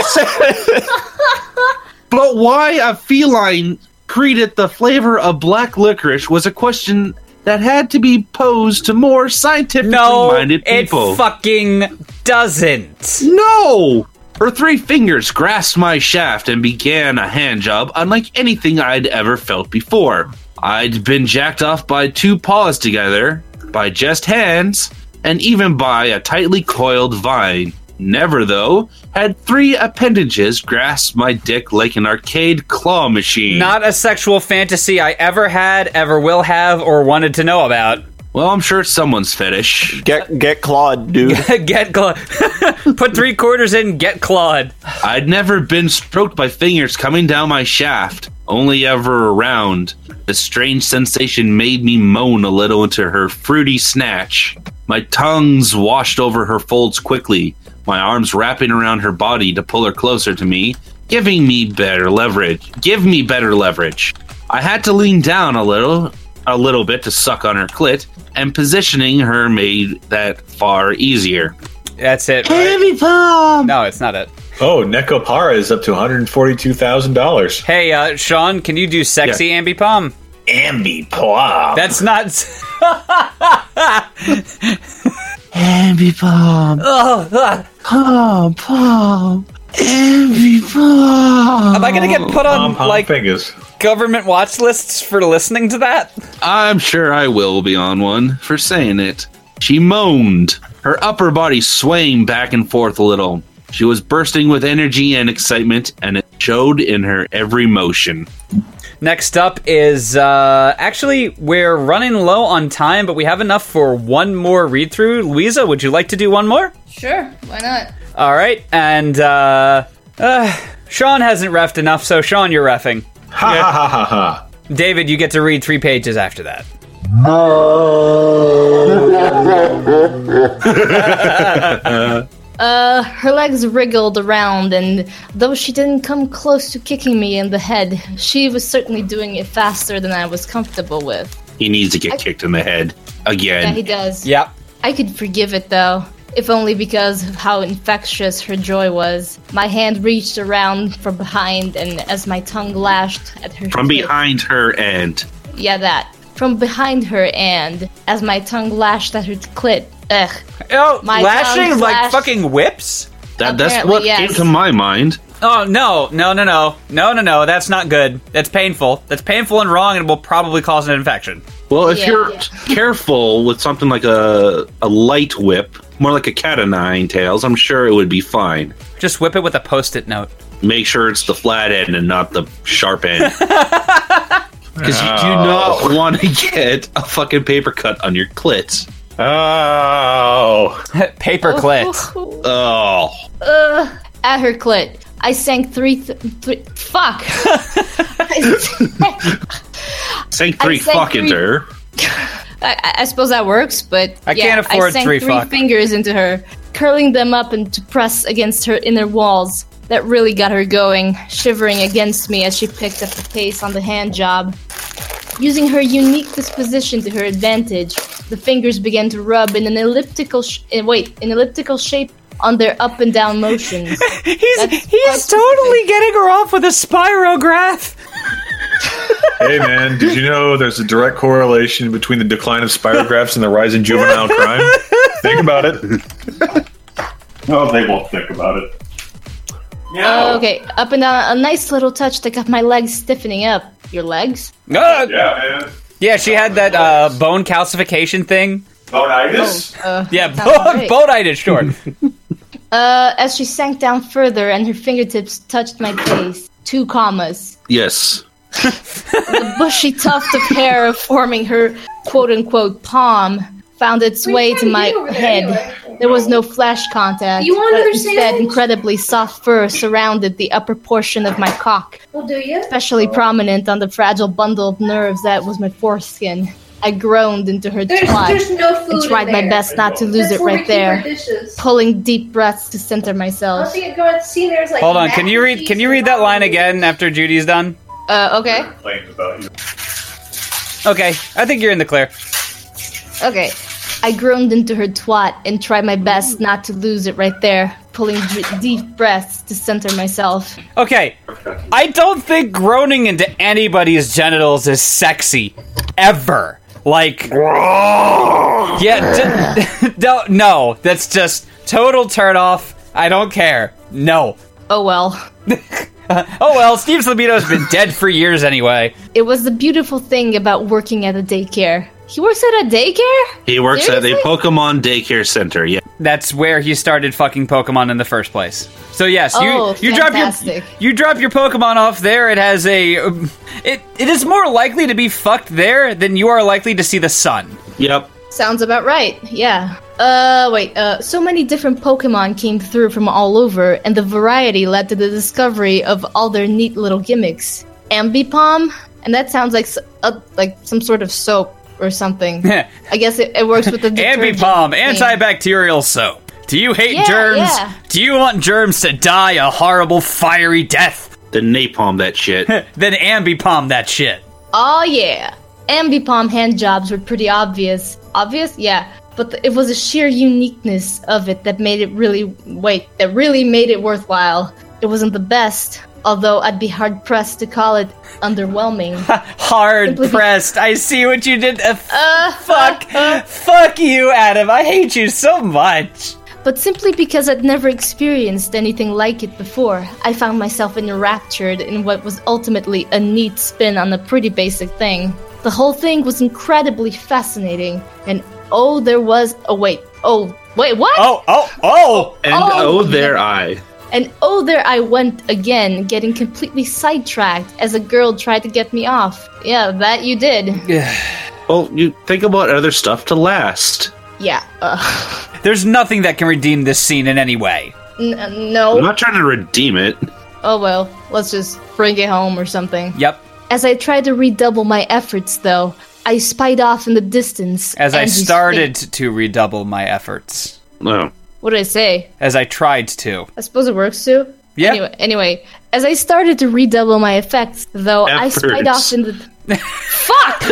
But why a feline created the flavor of black licorice was a question that had to be posed to more scientifically minded people. It fucking doesn't. No! Her 3 fingers grasped my shaft and began a hand job unlike anything I'd ever felt before. I'd been jacked off by 2 paws together, by just hands, and even by a tightly coiled vine. Never, though, had 3 appendages grasp my dick like an arcade claw machine. Not a sexual fantasy I ever had, ever will have, or wanted to know about. Well, I'm sure it's someone's fetish. Get clawed, dude. Get clawed. Put 3 quarters in, get clawed. I'd never been stroked by fingers coming down my shaft, only ever around. The strange sensation made me moan a little into her fruity snatch. My tongues washed over her folds quickly, my arms wrapping around her body to pull her closer to me, giving me better leverage. Give me better leverage. I had to lean down a little bit to suck on her clit, and positioning her made that far easier. That's it. Right? Heavy palm! No, it's not it. Oh, Nekopara is up to $142,000. Hey, Sean, can you do sexy Ambipom? Ambipom. That's not... Ambipom. Pom. Ambipom. Am I going to get put on, fingers. Government watch lists for listening to that? I'm sure I will be on one for saying it. She moaned, her upper body swaying back and forth a little. She was bursting with energy and excitement, and it showed in her every motion. Next up is, actually, we're running low on time, but we have enough for one more read-through. Louisa, would you like to do one more? Sure, why not? All right, and, Sean hasn't reffed enough, so Sean, you're reffing. Ha ha ha ha ha. David, you get to read 3 pages after that. Her legs wriggled around, and though she didn't come close to kicking me in the head, she was certainly doing it faster than I was comfortable with. He needs to get kicked in the head again. Yeah, he does. Yep. I could forgive it, though, if only because of how infectious her joy was. My hand reached around from behind, and as my tongue lashed at her... From behind her and... Yeah, that. From behind her and, as my tongue lashed at her clit... Ugh. Oh, my lashing like fucking whips? That's what came to my mind. Oh, no, that's not good. That's painful. That's painful and wrong, and will probably cause an infection. Well, if you're careful with something like a light whip, more like a cat o' nine tails, I'm sure it would be fine. Just whip it with a Post-it note. Make sure it's the flat end and not the sharp end. Because you do not want to get a fucking paper cut on your clit. Oh. Paper clit. Oh. At her clit. I sank fuck. Sank 3 fuck into her. I suppose that works, but I can't afford I sank 3 3 fingers into her, curling them up and to press against her inner walls. That really got her going, shivering against me as she picked up the pace on the hand job. Using her unique disposition to her advantage, the fingers began to rub in an elliptical shape on their up and down motions. He's totally getting her off with a spirograph. Hey man, did you know there's a direct correlation between the decline of spirographs and the rise in juvenile crime? Think about it. No, they won't think about it. No. Okay, up and down, a nice little touch that got my legs stiffening up. Your legs? Yeah, man. Yeah, she had that bone calcification thing. Bonitis? Bonitis, sure. As she sank down further and her fingertips touched my face. 2 commas. Yes. The bushy tuft of hair forming her quote-unquote palm found its way to my head. Anyway? There was no flesh contact, but instead incredibly soft fur surrounded the upper portion of my cock. Well, do you? Especially prominent on the fragile bundle of nerves that was my foreskin. I groaned into her twat there's no food and tried my best not to lose it right there, pulling deep breaths to center myself. Hold on, can you read that line again after Judy's done? Okay. Okay, I think you're in the clear. Okay. I groaned into her twat and tried my best not to lose it right there, pulling deep breaths to center myself. Okay, I don't think groaning into anybody's genitals is sexy. Ever. Like, yeah, no, that's just total turn off. I don't care. No. Oh well. Oh well, Steve Slabito's been dead for years anyway. It was the beautiful thing about working at a daycare. He works at a daycare? He works Seriously? at a Pokemon daycare center, yeah. That's where he started fucking Pokemon in the first place. So yes, you fantastic. drop your Pokemon off there. It has it is more likely to be fucked there than you are likely to see the sun. Yep. Sounds about right, yeah. So many different Pokemon came through from all over, and the variety led to the discovery of all their neat little gimmicks. Ambipom? And that sounds like some sort of soap or something. I guess it works with the detergent. Ambipom, antibacterial soap. Do you hate germs? Yeah. Do you want germs to die a horrible fiery death? Then napalm that shit. Then Ambipom that shit. Oh yeah. Ambipom hand jobs were pretty obvious. Obvious? Yeah. But it was a sheer uniqueness of it that made it really made it worthwhile. It wasn't the best, although I'd be hard-pressed to call it underwhelming. Hard-pressed. I see what you did. Fuck you, Adam. I hate you so much. But simply because I'd never experienced anything like it before, I found myself enraptured in what was ultimately a neat spin on a pretty basic thing. The whole thing was incredibly fascinating, and there was... wait, what? And there I... And there I went again, getting completely sidetracked as a girl tried to get me off. Yeah, that you did. Well, you think about other stuff to last. Yeah, There's nothing that can redeem this scene in any way. No. I'm not trying to redeem it. Oh well, let's just bring it home or something. Yep. As I tried to redouble my efforts, though, I spied off in the distance. As I started to redouble my efforts. No. What did I say? As I tried to. I suppose it works too. Yeah. Anyway, as I started to redouble my effects, though, I spied off in the... Fuck!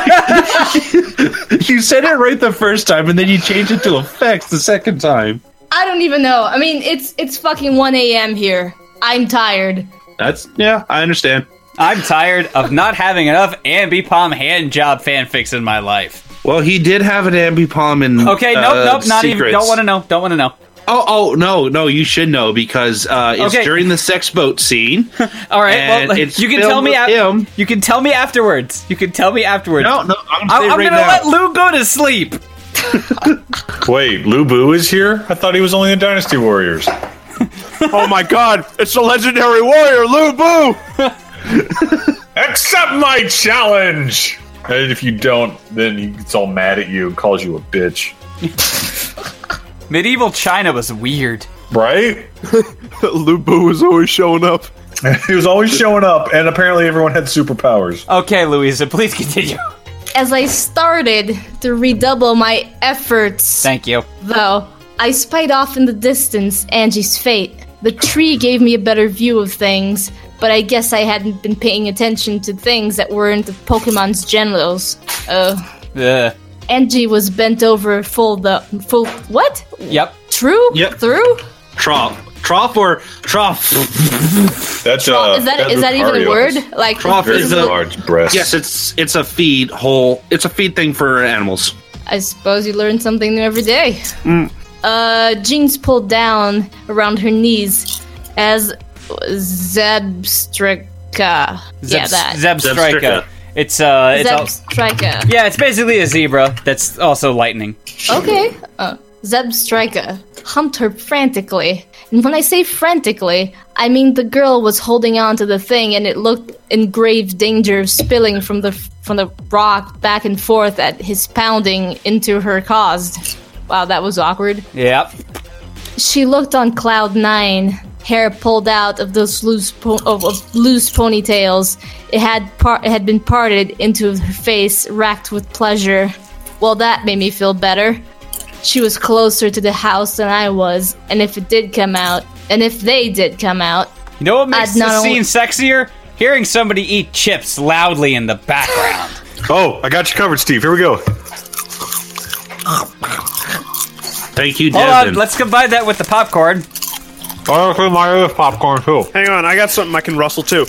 You said it right the first time, and then you changed it to effects the second time. I don't even know. I mean, it's fucking 1 a.m. here. I'm tired. Yeah, I understand. I'm tired of not having enough Ambipom handjob fanfics in my life. Well, he did have an Ambipom in Okay, nope, not Secrets. even. Don't want to know. Oh, no, you should know because it's during the sex boat scene. All right, well, you can tell me him. You can tell me afterwards. No, I'm gonna let Lou go to sleep. Wait, Lu Bu is here? I thought he was only in Dynasty Warriors. Oh my god, it's the legendary warrior, Lu Bu! Accept my challenge! And if you don't, then he gets all mad at you and calls you a bitch. Medieval China was weird. Right? Lu Bu was always showing up. He was always showing up, and apparently everyone had superpowers. Okay, Louisa, please continue. As I started to redouble my efforts... Thank you. Though, I spied off in the distance Angie's fate. The tree gave me a better view of things, but I guess I hadn't been paying attention to things that weren't Pokemon's genitals. Angie was bent over full what? Yep. True? Yep. Through? Trough or trough? That's is that even a word? Like trough is a large breast. Yes, it's a feed hole. It's a feed thing for animals. I suppose you learn something new every day. Jeans pulled down around her knees as Zebstrika. Zebstrika. It's Zebstrika. Yeah, it's basically a zebra that's also lightning. Okay. Zeb Striker humped her frantically. And when I say frantically, I mean the girl was holding on to the thing and it looked in grave danger of spilling from the rock back and forth that his pounding into her caused. Wow, that was awkward. Yep. She looked on cloud 9, hair pulled out of those loose ponytails. It had been parted into her face, racked with pleasure. Well, that made me feel better. She was closer to the house than I was, and if they did come out, you know what makes the scene sexier? Hearing somebody eat chips loudly in the background. Oh, I got you covered, Steve. Here we go. Thank you, Hold Devin. on, let's combine that with the popcorn. Oh, my other popcorn too. Hang on, I got something I can rustle too.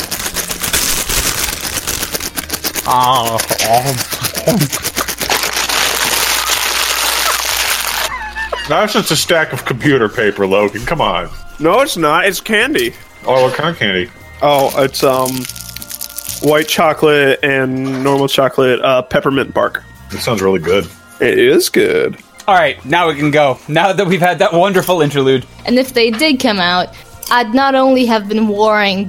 That's just a stack of computer paper, Logan. Come on. No, it's not. It's candy. Oh, what kind of candy? Oh, it's white chocolate and normal chocolate peppermint bark. That sounds really good. It is good. All right, now we can go. Now that we've had that wonderful interlude. And if they did come out, I'd not only have been warning.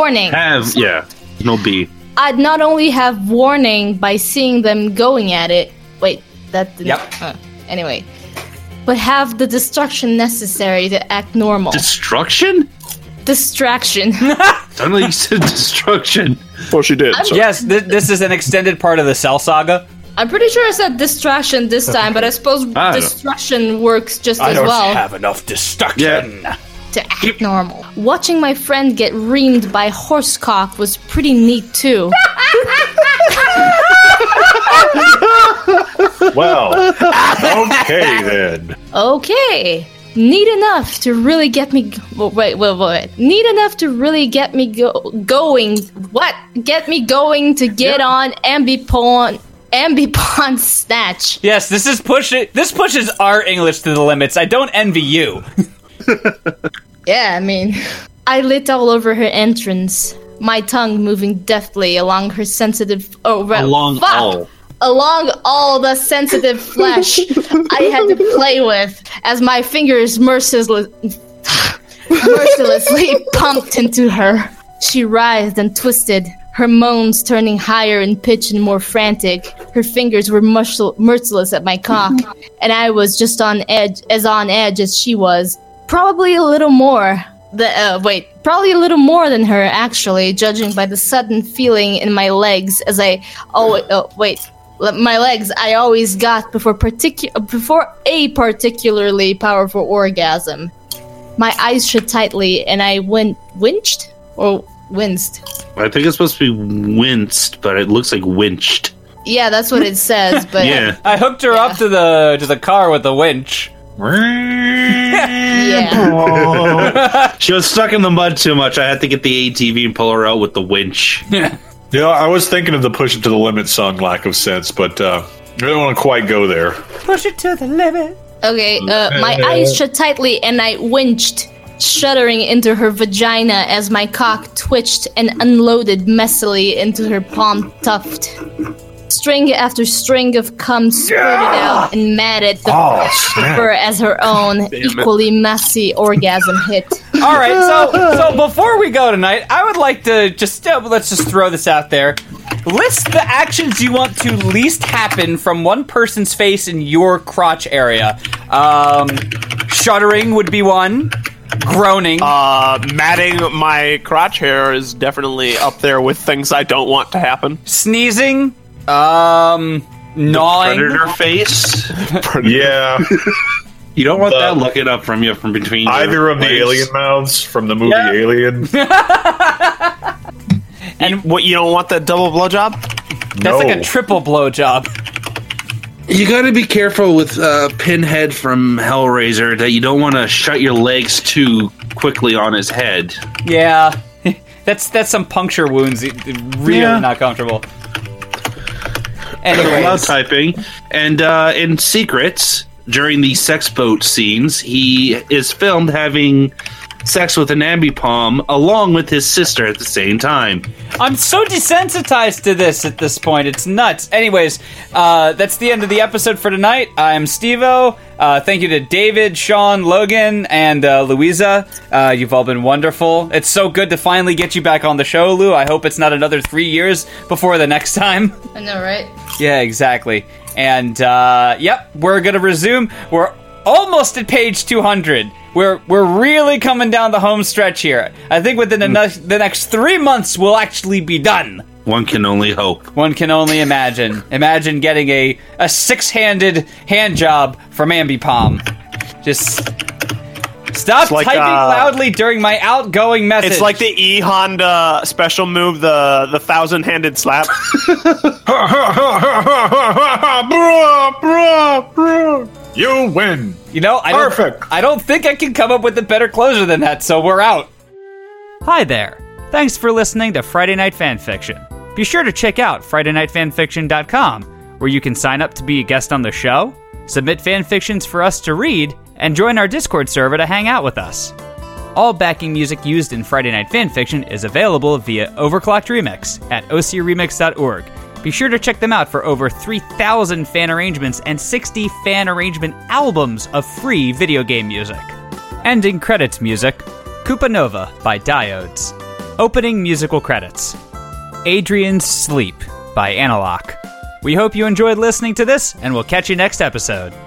No B. I'd not only have warning by seeing them going at it. Wait, that didn't. Yep. Anyway, but have the destruction necessary to act normal. Destruction? Distraction. Suddenly you said destruction. Well, she did. So. Yes, this is an extended part of the Cell Saga. I'm pretty sure I said distraction this time, but I suppose destruction works just as well. I don't have enough destruction. Yeah. To act normal. Watching my friend get reamed by horsecock was pretty neat too. Well, okay then. Okay. Neat enough to really get me... Wait. Neat enough to really get me going... What? Get me going to get on Ambipon Snatch. Yes, this pushes our English to the limits. I don't envy you. Yeah, I mean... I lit all over her entrance, my tongue moving deftly along her sensitive... Along all the sensitive flesh I had to play with as my fingers mercilessly pumped into her. She writhed and twisted, her moans turning higher in pitch and more frantic. Her fingers were merciless at my cock, and I was just on edge as she was. Probably a little more than her, actually, judging by the sudden feeling in my legs as my legs I always got before a particularly powerful orgasm. My eyes shut tightly and I winced. I think it's supposed to be winced, but it looks like winched. Yeah, that's what it says, but yeah. I hooked her up to the car with the winch. Yeah. She was stuck in the mud too much. I had to get the ATV and pull her out with the winch. Yeah, I was thinking of the Push It to the Limit song, lack of sense, but I don't want to quite go there. Push it to the limit. Okay, my eyes shut tightly and I winched, shuddering into her vagina as my cock twitched and unloaded messily into her palm tuft. String after string of cum spurted out and matted the fur as her own equally messy orgasm hit. All right, so before we go tonight, I would like to let's just throw this out there. List the actions you want to least happen from one person's face in your crotch area. Shuddering would be one. Groaning. Matting my crotch hair is definitely up there with things I don't want to happen. Sneezing. Gnawing. Predator face. Yeah. You don't want that looking up from you from between either of the alien mouths from the movie Alien. And what, you don't want that double blowjob? That's like a triple blowjob. You gotta be careful with Pinhead from Hellraiser that you don't want to shut your legs too quickly on his head. Yeah. That's some puncture wounds. Really not comfortable. Anyways. Typing. And in Secrets, during the sex boat scenes, he is filmed having sex with an ambipom along with his sister at the same time. I'm so desensitized to this at this point. It's nuts. Anyways, that's the end of the episode for tonight. I'm Steve-O. Thank you to David, Sean, Logan, and Louisa. You've all been wonderful. It's so good to finally get you back on the show, Lou. I hope it's not another 3 years before the next time. I know, right? Yeah, exactly. And, yep, we're going to resume. We're almost at page 200. We're really coming down the home stretch here. I think within the next 3 months, we'll actually be done. One can only hope. One can only imagine. Imagine getting a six-handed hand job from Ambipom. Just stop like, typing loudly during my outgoing message. It's like the E-Honda special move, the 1,000-handed slap. You win. You know, I don't think I can come up with a better closure than that, so we're out. Hi there. Thanks for listening to Friday Night Fanfiction. Be sure to check out FridayNightFanfiction.com, where you can sign up to be a guest on the show, submit fanfictions for us to read, and join our Discord server to hang out with us. All backing music used in Friday Night Fanfiction is available via Overclocked Remix at ocremix.org. Be sure to check them out for over 3,000 fan arrangements and 60 fan arrangement albums of free video game music. Ending credits music, Koopa Nova by Diodes. Opening musical credits, Adrian's Sleep by Analog. We hope you enjoyed listening to this, and we'll catch you next episode.